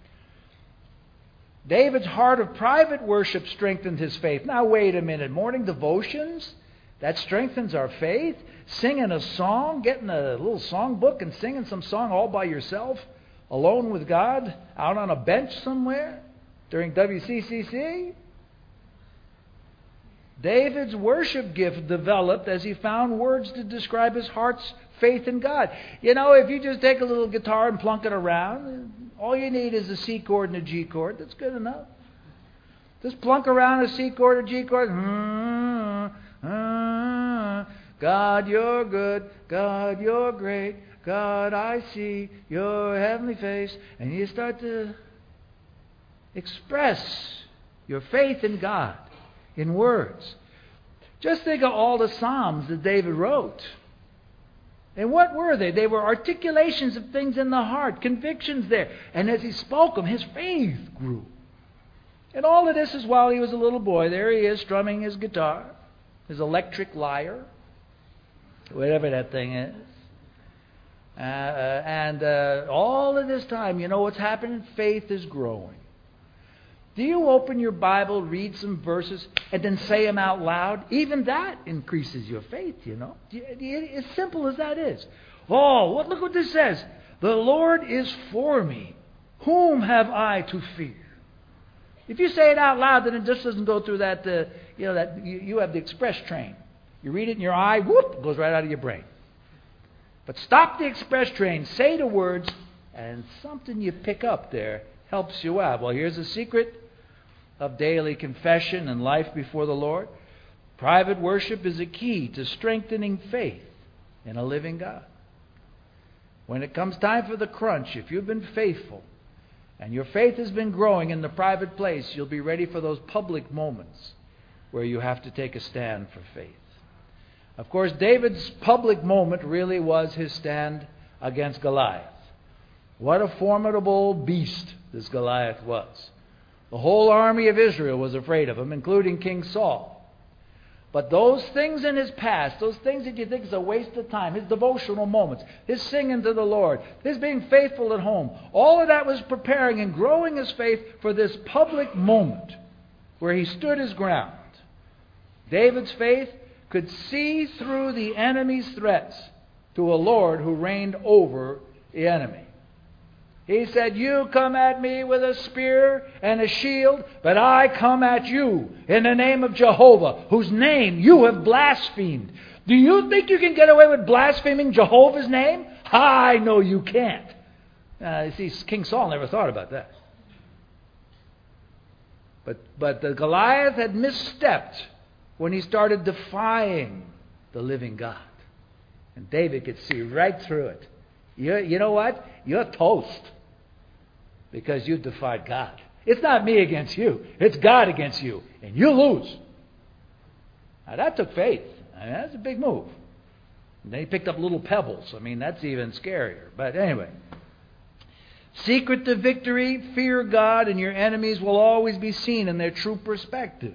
David's heart of private worship strengthened his faith. Now wait a minute. Morning devotions? That strengthens our faith? Singing a song? Getting a little song book and singing some song all by yourself? Alone with God? Out on a bench somewhere? During W C C C? David's worship gift developed as he found words to describe his heart's faith in God. You know, if you just take a little guitar and plunk it around, all you need is a C chord and a G chord. That's good enough. Just plunk around a C chord or G chord. God, you're good. God, you're great. God, I see your heavenly face. And you start to express your faith in God in words. Just think of all the Psalms that David wrote. And what were they? They were articulations of things in the heart, convictions there. And as he spoke them, his faith grew. And all of this is while he was a little boy. There he is strumming his guitar, his electric lyre, whatever that thing is. Uh, uh, and uh, all of this time, you know what's happening? Faith is growing. Do you open your Bible, read some verses, and then say them out loud? Even that increases your faith, you know. As simple as that is. Oh, what, look what this says. The Lord is for me. Whom have I to fear? If you say it out loud, then it just doesn't go through that, uh, you know, that you, you have the express train. You read it in your eye, whoop, it goes right out of your brain. But stop the express train, say the words, and something you pick up there helps you out. Well, here's the secret of daily confession and life before the Lord. Private worship is a key to strengthening faith in a living God. When it comes time for the crunch, if you've been faithful and your faith has been growing in the private place, you'll be ready for those public moments where you have to take a stand for faith. Of course, David's public moment really was his stand against Goliath. What a formidable beast this Goliath was. The whole army of Israel was afraid of him, including King Saul. But those things in his past, those things that you think is a waste of time, his devotional moments, his singing to the Lord, his being faithful at home, all of that was preparing and growing his faith for this public moment where he stood his ground. David's faith could see through the enemy's threats to a Lord who reigned over the enemy. He said, you come at me with a spear and a shield, but I come at you in the name of Jehovah, whose name you have blasphemed. Do you think you can get away with blaspheming Jehovah's name? I know you can't. Uh, you see, King Saul never thought about that. But, but the Goliath had misstepped when he started defying the living God. And David could see right through it. You, you know what? You're toast because you defied God. It's not me against you. It's God against you. And you lose. Now that took faith. I mean, that's a big move. And then he picked up little pebbles. I mean, that's even scarier. But anyway. Secret to victory, fear God, and your enemies will always be seen in their true perspective.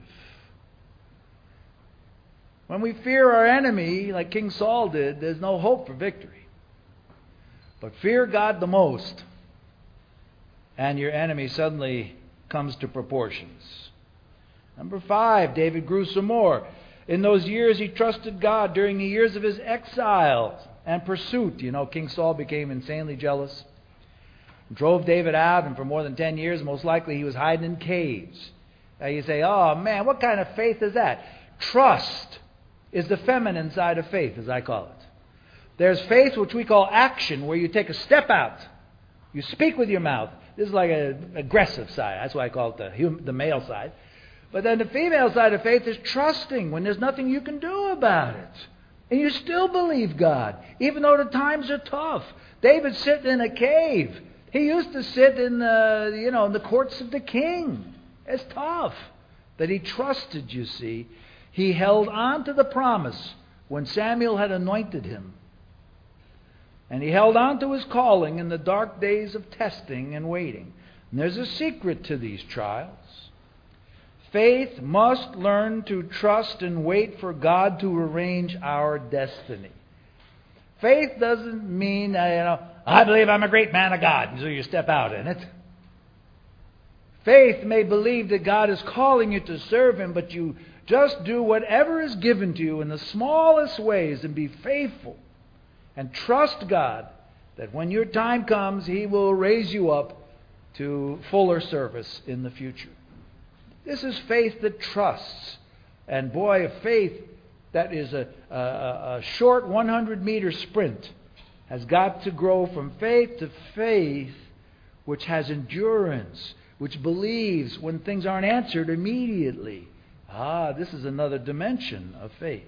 When we fear our enemy, like King Saul did, there's no hope for victory. But fear God the most, and your enemy suddenly comes to proportions. Number five, David grew some more. In those years, he trusted God during the years of his exile and pursuit. You know, King Saul became insanely jealous. Drove David out, and for more than ten years, most likely he was hiding in caves. Now you say, oh man, what kind of faith is that? Trust is the feminine side of faith, as I call it. There's faith, which we call action, where you take a step out. You speak with your mouth. This is like an aggressive side. That's why I call it the, hum- the male side. But then the female side of faith is trusting when there's nothing you can do about it. And you still believe God, even though the times are tough. David's sitting in a cave. He used to sit in the, you know, in the courts of the king. It's tough. But he trusted, you see. He held on to the promise when Samuel had anointed him. And he held on to his calling in the dark days of testing and waiting. And there's a secret to these trials. Faith must learn to trust and wait for God to arrange our destiny. Faith doesn't mean, uh, you know, I believe I'm a great man of God, so you step out in it. Faith may believe that God is calling you to serve Him, but you just do whatever is given to you in the smallest ways and be faithful. And trust God that when your time comes, He will raise you up to fuller service in the future. This is faith that trusts. And boy, a faith that is a, a, a short one hundred meter sprint has got to grow from faith to faith, which has endurance, which believes when things aren't answered immediately. Ah, this is another dimension of faith.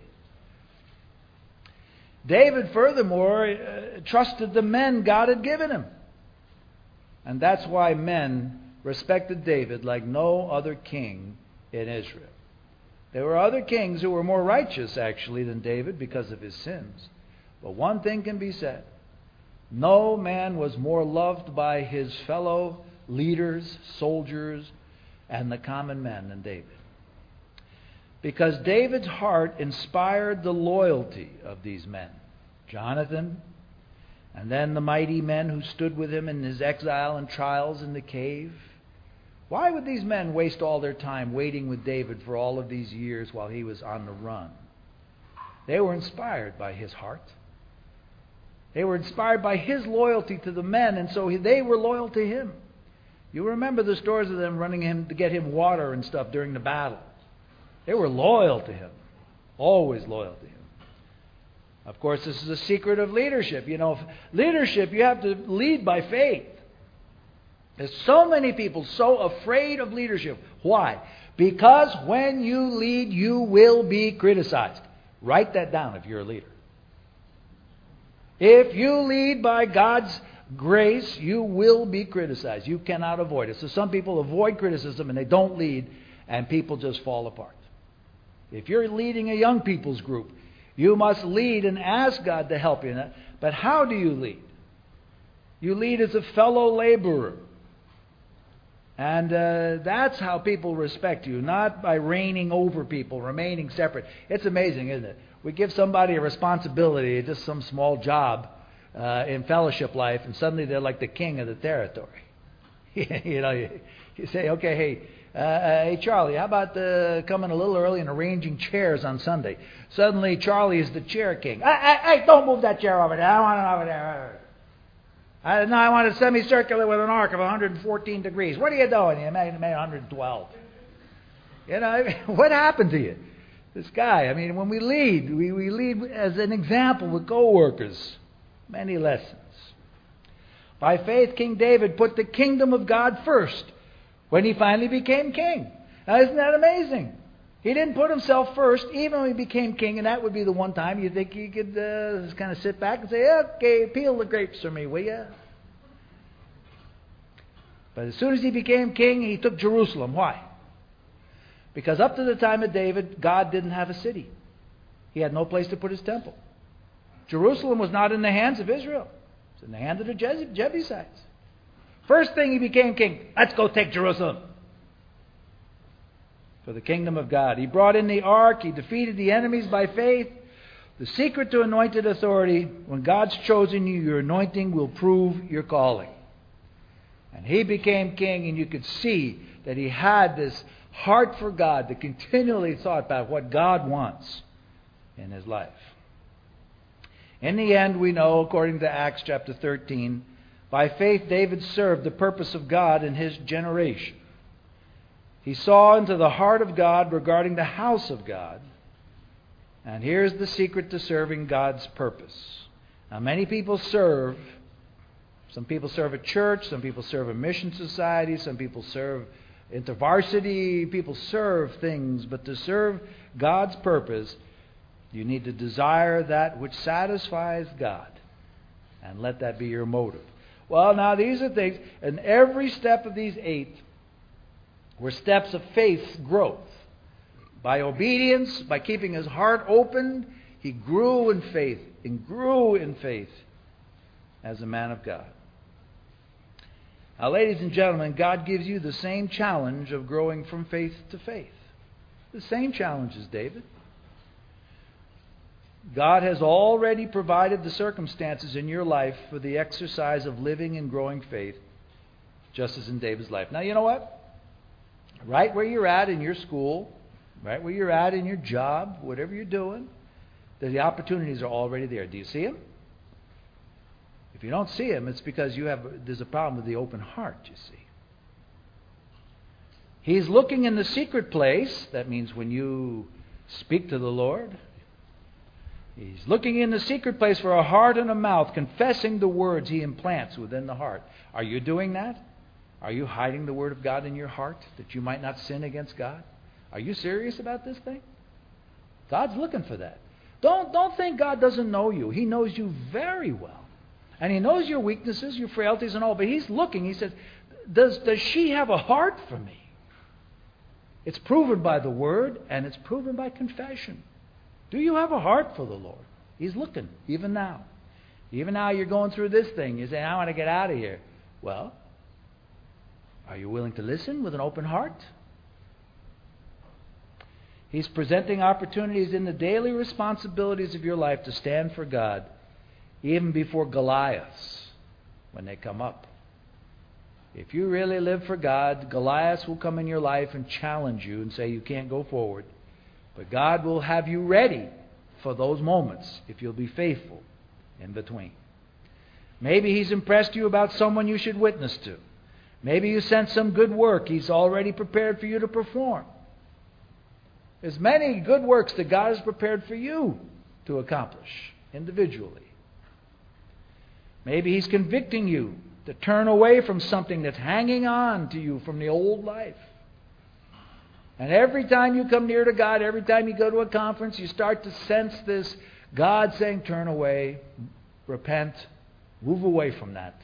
David, furthermore, uh, trusted the men God had given him. And that's why men respected David like no other king in Israel. There were other kings who were more righteous, actually, than David because of his sins. But one thing can be said. No man was more loved by his fellow leaders, soldiers, and the common men than David. Because David's heart inspired the loyalty of these men. Jonathan, and then the mighty men who stood with him in his exile and trials in the cave. Why would these men waste all their time waiting with David for all of these years while he was on the run? They were inspired by his heart. They were inspired by his loyalty to the men, and so they were loyal to him. You remember the stories of them running him to get him water and stuff during the battle. They were loyal to him. Always loyal to him. Of course, this is a secret of leadership. You know, leadership, you have to lead by faith. There's so many people so afraid of leadership. Why? Because when you lead, you will be criticized. Write that down if you're a leader. If you lead by God's grace, you will be criticized. You cannot avoid it. So some people avoid criticism and they don't lead, and people just fall apart. If you're leading a young people's group, you must lead and ask God to help you in that. But how do you lead? You lead as a fellow laborer. And uh, that's how people respect you, not by reigning over people, remaining separate. It's amazing, isn't it? We give somebody a responsibility, just some small job uh, in fellowship life, and suddenly they're like the king of the territory. you know, you, you say, okay, hey, uh, uh, hey, Charlie, how about uh, coming a little early and arranging chairs on Sunday? Suddenly, Charlie is the chair king. Hey, hey, hey, don't move that chair over there. I want it over there. I, no, I want it semicircular with an arc of one hundred fourteen degrees. What are you doing? You made, made one hundred twelve. You know, what happened to you? This guy, I mean, when we lead, we, we lead as an example with co-workers. Many lessons. By faith, King David put the kingdom of God first when he finally became king. Now, isn't that amazing? He didn't put himself first, even when he became king, and that would be the one time you think he could uh, kind of sit back and say, okay, peel the grapes for me, will you? But as soon as he became king, he took Jerusalem. Why? Because up to the time of David, God didn't have a city. He had no place to put his temple. Jerusalem was not in the hands of Israel. It was in the hands of the Jebusites. First thing he became king, let's go take Jerusalem. For the kingdom of God. He brought in the ark. He defeated the enemies by faith. The secret to anointed authority, when God's chosen you, your anointing will prove your calling. And he became king, and you could see that he had this heart for God that continually thought about what God wants in his life. In the end, we know, according to Acts chapter thirteen, by faith David served the purpose of God in his generation. He saw into the heart of God regarding the house of God. And here's the secret to serving God's purpose. Now, many people serve. Some people serve a church. Some people serve a mission society. Some people serve InterVarsity. People serve things. But to serve God's purpose, you need to desire that which satisfies God. And let that be your motive. Well, now these are things. And every step of these eight were steps of faith growth. By obedience, by keeping his heart open, he grew in faith and grew in faith as a man of God. Now, ladies and gentlemen, God gives you the same challenge of growing from faith to faith. The same challenge as David. God has already provided the circumstances in your life for the exercise of living and growing faith, just as in David's life. Now, you know what? Right where you're at in your school, right where you're at in your job, whatever you're doing, the opportunities are already there. Do you see them? If you don't see them, it's because you have there's a problem with the open heart, you see. He's looking in the secret place. That means when you speak to the Lord. He's looking in the secret place for a heart and a mouth, confessing the words he implants within the heart. Are you doing that? Are you hiding the Word of God in your heart that you might not sin against God? Are you serious about this thing? God's looking for that. Don't, don't think God doesn't know you. He knows you very well. And He knows your weaknesses, your frailties and all. But He's looking. He says, does, does she have a heart for me? It's proven by the Word and it's proven by confession. Do you have a heart for the Lord? He's looking, even now. Even now you're going through this thing. You say, I want to get out of here. Well, are you willing to listen with an open heart? He's presenting opportunities in the daily responsibilities of your life to stand for God, even before Goliaths, when they come up. If you really live for God, Goliaths will come in your life and challenge you and say you can't go forward. But God will have you ready for those moments if you'll be faithful in between. Maybe He's impressed you about someone you should witness to. Maybe you sense some good work He's already prepared for you to perform. There's many good works that God has prepared for you to accomplish individually. Maybe He's convicting you to turn away from something that's hanging on to you from the old life. And every time you come near to God, every time you go to a conference, you start to sense this God saying, turn away, repent, move away from that.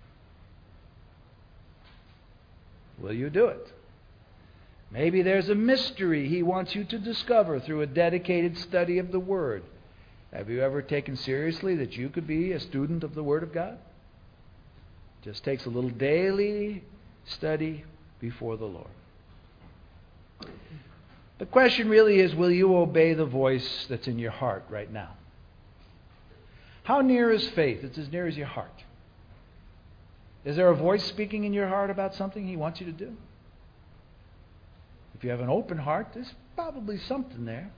Will you do it? Maybe there's a mystery He wants you to discover through a dedicated study of the Word. Have you ever taken seriously that you could be a student of the Word of God? It just takes a little daily study before the Lord. The question really is, will you obey the voice that's in your heart right now? How near is faith? It's as near as your heart. Is there a voice speaking in your heart about something He wants you to do? If you have an open heart, there's probably something there.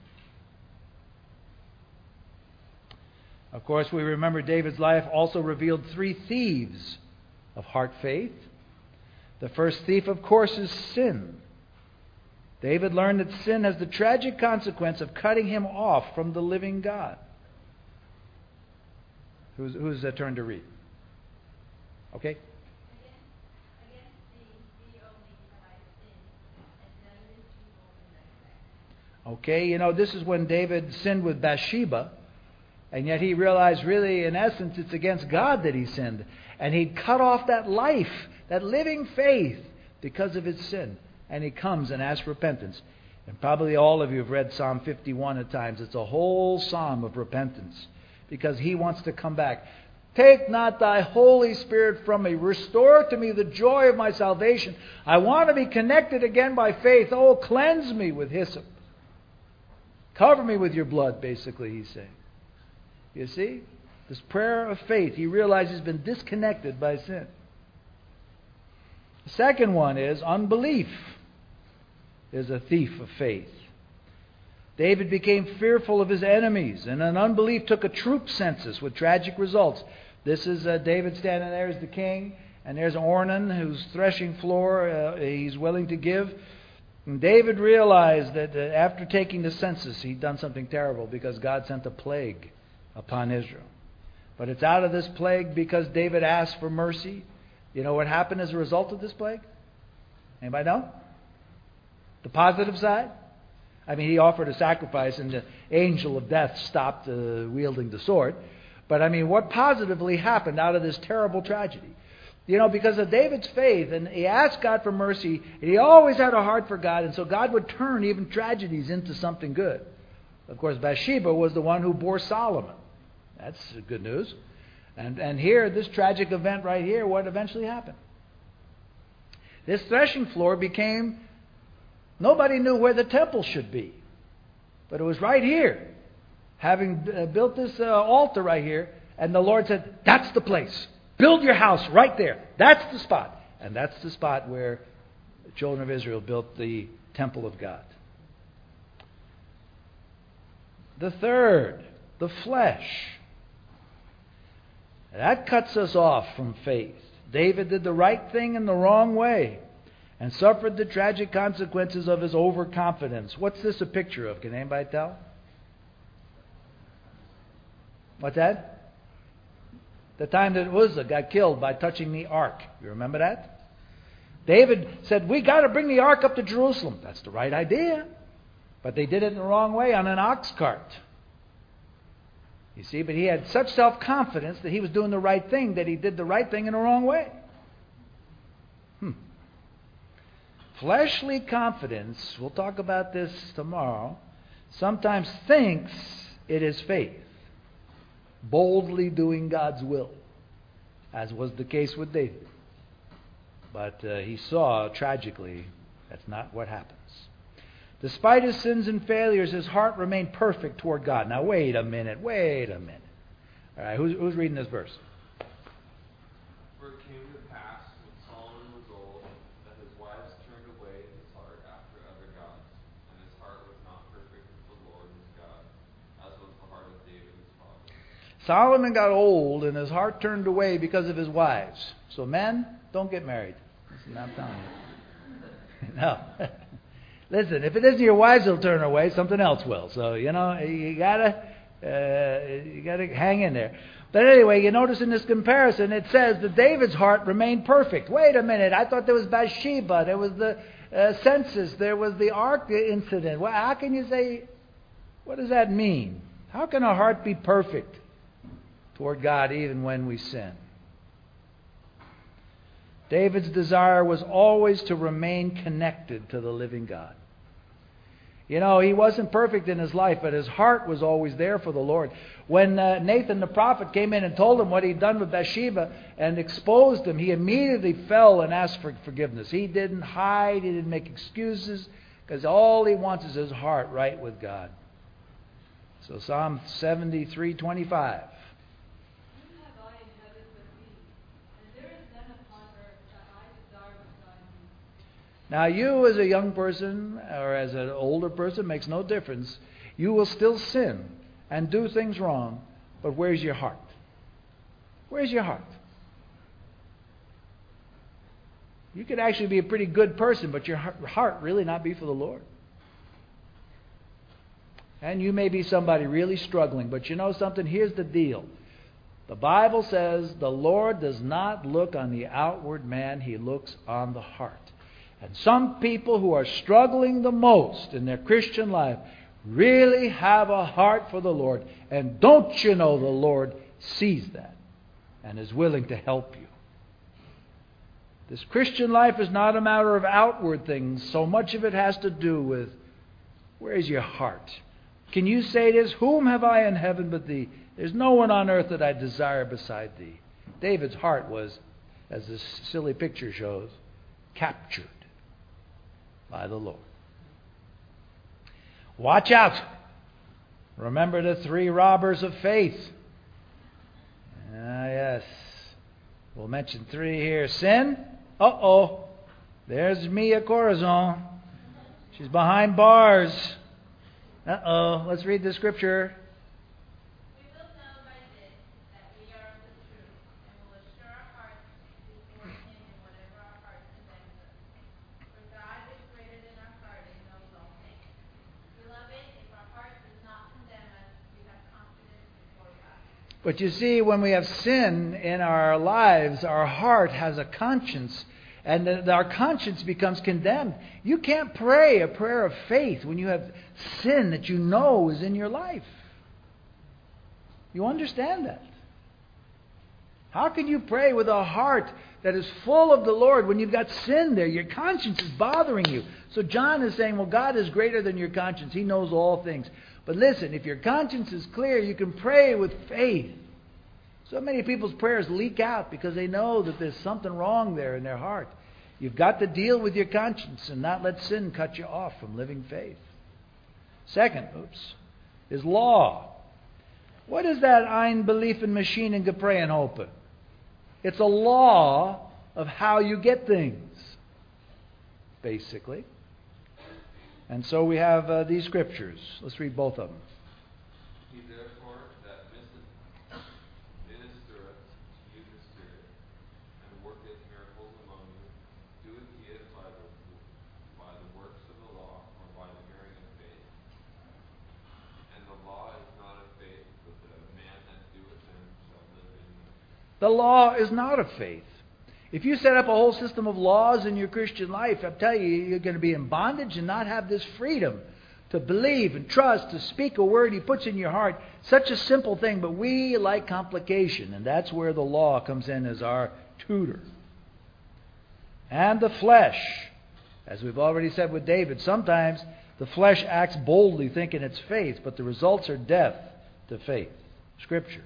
Of course, we remember David's life also revealed three thieves of heart faith. The first thief, of course, is sin. David learned that sin has the tragic consequence of cutting him off from the living God. Who's, who's that turn to read? Okay. Okay, you know, this is when David sinned with Bathsheba, and yet he realized really, in essence, it's against God that he sinned. And he'd cut off that life, that living faith, because of his sin. And he comes and asks repentance. And probably all of you have read Psalm fifty-one at times. It's a whole psalm of repentance, because he wants to come back. Take not thy Holy Spirit from me. Restore to me the joy of my salvation. I want to be connected again by faith. Oh, cleanse me with hyssop. Cover me with your blood, basically, he's saying. You see? This prayer of faith. He realizes he's been disconnected by sin. The second one is unbelief is a thief of faith. David became fearful of his enemies, and an unbelief took a troop census with tragic results. This is uh, David standing there as the king, and there's Ornan whose threshing floor uh, he's willing to give. And David realized that uh, after taking the census, he'd done something terrible, because God sent a plague upon Israel. But it's out of this plague because David asked for mercy. You know what happened as a result of this plague? Anybody know? The positive side? I mean, he offered a sacrifice and the angel of death stopped uh, wielding the sword. But I mean, what positively happened out of this terrible tragedy? You know, because of David's faith, and he asked God for mercy, and he always had a heart for God, and so God would turn even tragedies into something good. Of course, Bathsheba was the one who bore Solomon. That's good news. And, and here, this tragic event right here, what eventually happened? This threshing floor became, nobody knew where the temple should be. But it was right here. Having uh, built this uh, altar right here, and the Lord said, that's the place. Build your house right there. That's the spot. And that's the spot where the children of Israel built the temple of God. The third, the flesh. That cuts us off from faith. David did the right thing in the wrong way and suffered the tragic consequences of his overconfidence. What's this a picture of? Can anybody tell? What's that? The time that Uzzah got killed by touching the ark. You remember that? David said, we got to bring the ark up to Jerusalem. That's the right idea. But they did it in the wrong way on an ox cart. You see, but he had such self-confidence that he was doing the right thing, that he did the right thing in the wrong way. Hmm. Fleshly confidence, we'll talk about this tomorrow, sometimes thinks it is faith. Boldly doing God's will, as was the case with David. But uh, he saw, tragically, that's not what happens. Despite his sins and failures, his heart remained perfect toward God. Now, wait a minute, wait a minute. All right, who's, who's reading this verse? For it came to pass, when Solomon was old, that his wives turned away his heart after other gods, and his heart was not perfect with the Lord his God, as was the heart of David his father. Solomon got old, and his heart turned away because of his wives. So, men, don't get married. Listen, I'm telling you. No. Listen, if it isn't your wives that'll turn away, something else will. So, you know, you gotta, uh, you gotta hang in there. But anyway, you notice in this comparison, it says that David's heart remained perfect. Wait a minute, I thought there was Bathsheba, there was the uh, census, there was the ark incident. Well, how can you say, what does that mean? How can a heart be perfect toward God even when we sin? David's desire was always to remain connected to the living God. You know, he wasn't perfect in his life, but his heart was always there for the Lord. When uh, Nathan the prophet came in and told him what he'd done with Bathsheba and exposed him, he immediately fell and asked for forgiveness. He didn't hide, he didn't make excuses, because all he wants is his heart right with God. So Psalm seventy-three twenty-five. Now, you as a young person or as an older person, makes no difference. You will still sin and do things wrong, but where's your heart? Where's your heart? You could actually be a pretty good person, but your heart really not be for the Lord. And you may be somebody really struggling, but you know something? Here's the deal. The Bible says the Lord does not look on the outward man, He looks on the heart. And some people who are struggling the most in their Christian life really have a heart for the Lord. And don't you know the Lord sees that and is willing to help you. This Christian life is not a matter of outward things. So much of it has to do with, where is your heart? Can you say this? Whom have I in heaven but thee? There's no one on earth that I desire beside thee. David's heart was, as this silly picture shows, captured by the Lord. Watch out. Remember the three robbers of faith. Ah, yes. We'll mention three here. Sin. Uh-oh. There's Mia Corazon. She's behind bars. Uh-oh. Let's read the scripture. We will know by this that we are of the truth, and will assure our hearts before Him in whatever our heart condemns us. For God is greater than our heart and knows all things. Beloved, if our heart does not condemn us, we have confidence before God. But you see, when we have sin in our lives, our heart has a conscience, and our conscience becomes condemned. You can't pray a prayer of faith when you have sin that you know is in your life. You understand that? How can you pray with a heart that is full of the Lord when you've got sin there? Your conscience is bothering you. So John is saying, well, God is greater than your conscience. He knows all things. But listen, if your conscience is clear, you can pray with faith. So many people's prayers leak out because they know that there's something wrong there in their heart. You've got to deal with your conscience and not let sin cut you off from living faith. Second, oops, is law. What is that ein belief in machine and geprayen hopen? It's a law of how you get things, basically. And so we have uh, these scriptures. Let's read both of them. He therefore that minister- ministereth to you the Spirit, and worketh miracles among you, doeth he it by the, by the works of the law, or by the hearing of faith? And the law is not of faith, but the man that doeth them shall live in them. The law is not of faith. If you set up a whole system of laws in your Christian life, I tell you, you're going to be in bondage and not have this freedom to believe and trust, to speak a word He puts in your heart. Such a simple thing, but we like complication, and that's where the law comes in as our tutor. And the flesh, as we've already said with David, sometimes the flesh acts boldly thinking it's faith, but the results are death to faith. Scripture.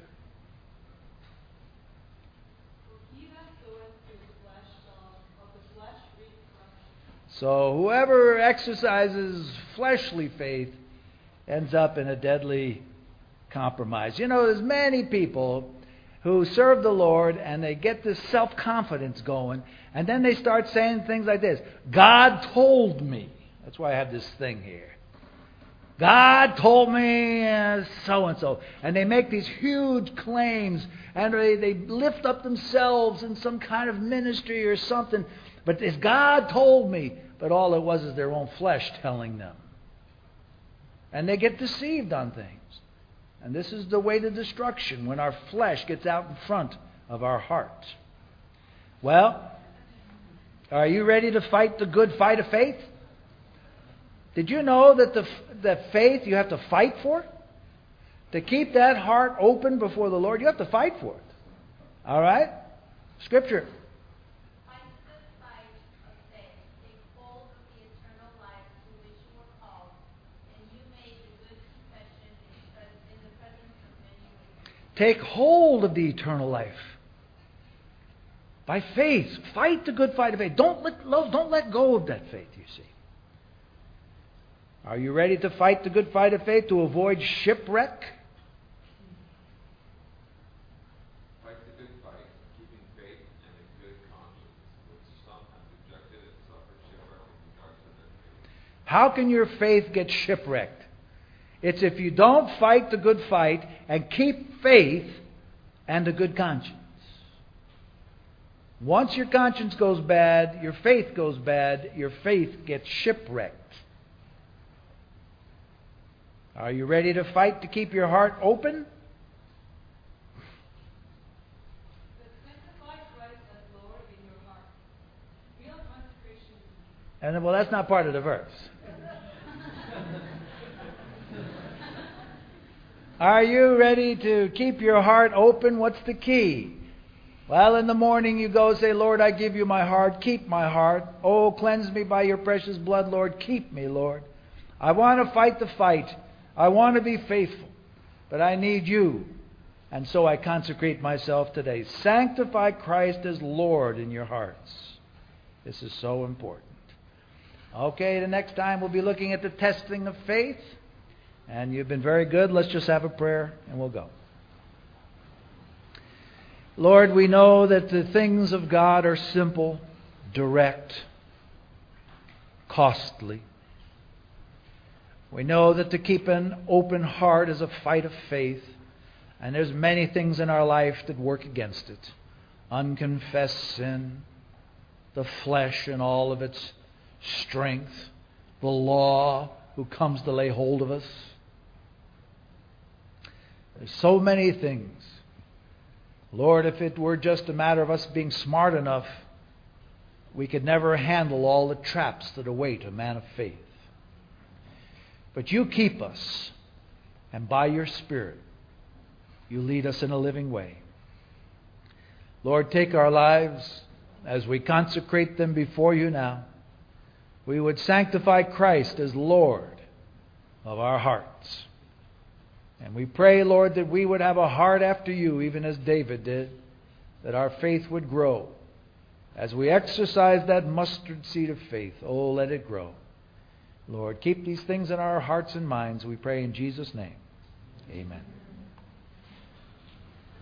He that soweth to the flesh shall of the flesh reap corruption. So whoever exercises fleshly faith ends up in a deadly compromise. You know, there's many people who serve the Lord and they get this self-confidence going, and then they start saying things like this: God told me. That's why I have this thing here. God told me uh, so-and-so. And they make these huge claims, and they, they lift up themselves in some kind of ministry or something. But it's God told me. But all it was is their own flesh telling them. And they get deceived on things. And this is the way to destruction, when our flesh gets out in front of our heart. Well, are you ready to fight the good fight of faith? Did you know that the that faith you have to fight for? To keep that heart open before the Lord, you have to fight for it. All right? Scripture. Fight the good fight of faith. Take hold of the eternal life to which you were called, and you made the good confession in, pres- in the presence of many witnesses. Take hold of the eternal life. By faith. Fight the good fight of faith. Don't let, don't let go of that faith, you see. Are you ready to fight the good fight of faith to avoid shipwreck? Fight the good fight, keeping faith and a good conscience, which some have rejected and suffered shipwreck in regards to their faith. How can your faith get shipwrecked? It's if you don't fight the good fight and keep faith and a good conscience. Once your conscience goes bad, your faith goes bad, your faith gets shipwrecked. Are you ready to fight to keep your heart open? But sanctify Christ as Lord in your heart. Real consecration And then, well, that's not part of the verse. Are you ready to keep your heart open? What's the key? Well, in the morning you go say, Lord, I give you my heart. Keep my heart. Oh, cleanse me by your precious blood, Lord. Keep me, Lord. I want to fight the fight. I want to be faithful. But I need you. And so I consecrate myself today. Sanctify Christ as Lord in your hearts. This is so important. Okay, the next time we'll be looking at the testing of faith. And you've been very good. Let's just have a prayer and we'll go. Lord, we know that the things of God are simple, direct, costly. We know that to keep an open heart is a fight of faith. And there's many things in our life that work against it. Unconfessed sin, the flesh and all of its strength, the law who comes to lay hold of us. There's so many things. Lord, if it were just a matter of us being smart enough, we could never handle all the traps that await a man of faith. But you keep us, and by your Spirit, you lead us in a living way. Lord, take our lives as we consecrate them before you now. We would sanctify Christ as Lord of our hearts. And we pray, Lord, that we would have a heart after you, even as David did, that our faith would grow. As we exercise that mustard seed of faith, oh, let it grow. Lord, keep these things in our hearts and minds, we pray in Jesus' name. Amen.